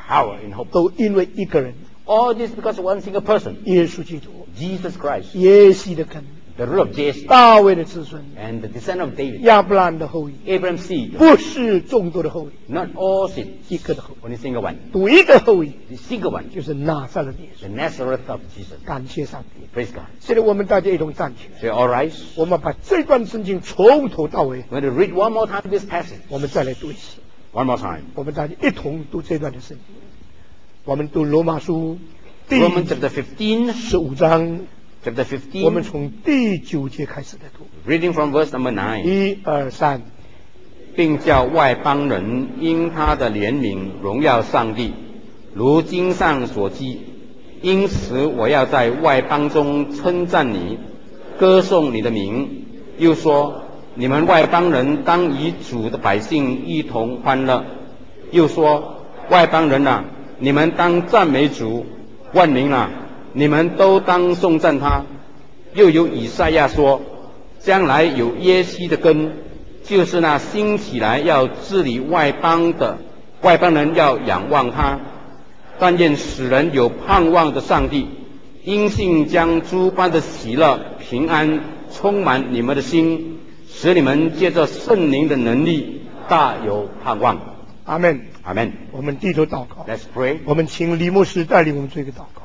power in hope. 都因为一个人， All this because of one single person, 耶稣基督， Jesus Christ, 耶西的根， the root of Jesse, 大卫的子孙， and the descendant of David, 亚伯拉罕的后裔， Abraham's seed, 不是众多的后裔， not all seed, 一个的后裔， only single one. 独一的后裔， The single one, 就是拿撒勒的耶稣。 the Nazareth of Jesus. 感谢上帝！ Praise God. 现在我们大家一同站起来， So all rise. 我们把这段圣经从头到尾， We're going to read one more time this passage. 我们再来读一次。 One more time. 我们大家一同读这段的圣经。我们读罗马书第 Romans chapter fifteen, 十五章， chapter 我们 fifteen, 从第九节开始来读。 reading from verse number nine. 一二三， 并叫外邦人因他的怜悯荣耀上帝，如经上所记。因此我要在外邦中称赞你，歌颂你的名。又说，你们外邦人当与主的百姓一同欢乐。又说，外邦人啊，你们当赞美主；万民啊，你们都当颂赞他。又有以赛亚说，将来有耶西的根，就是那兴起来要治理外邦的外邦人要仰望他。但愿使人有盼望的上帝，因信将诸般的喜乐、平安充满你们的心，使你们借着圣灵的能力大有盼望。 阿门。 阿门。 我们低头祷告， Let's pray. 我们请李牧师带领我们做一个祷告。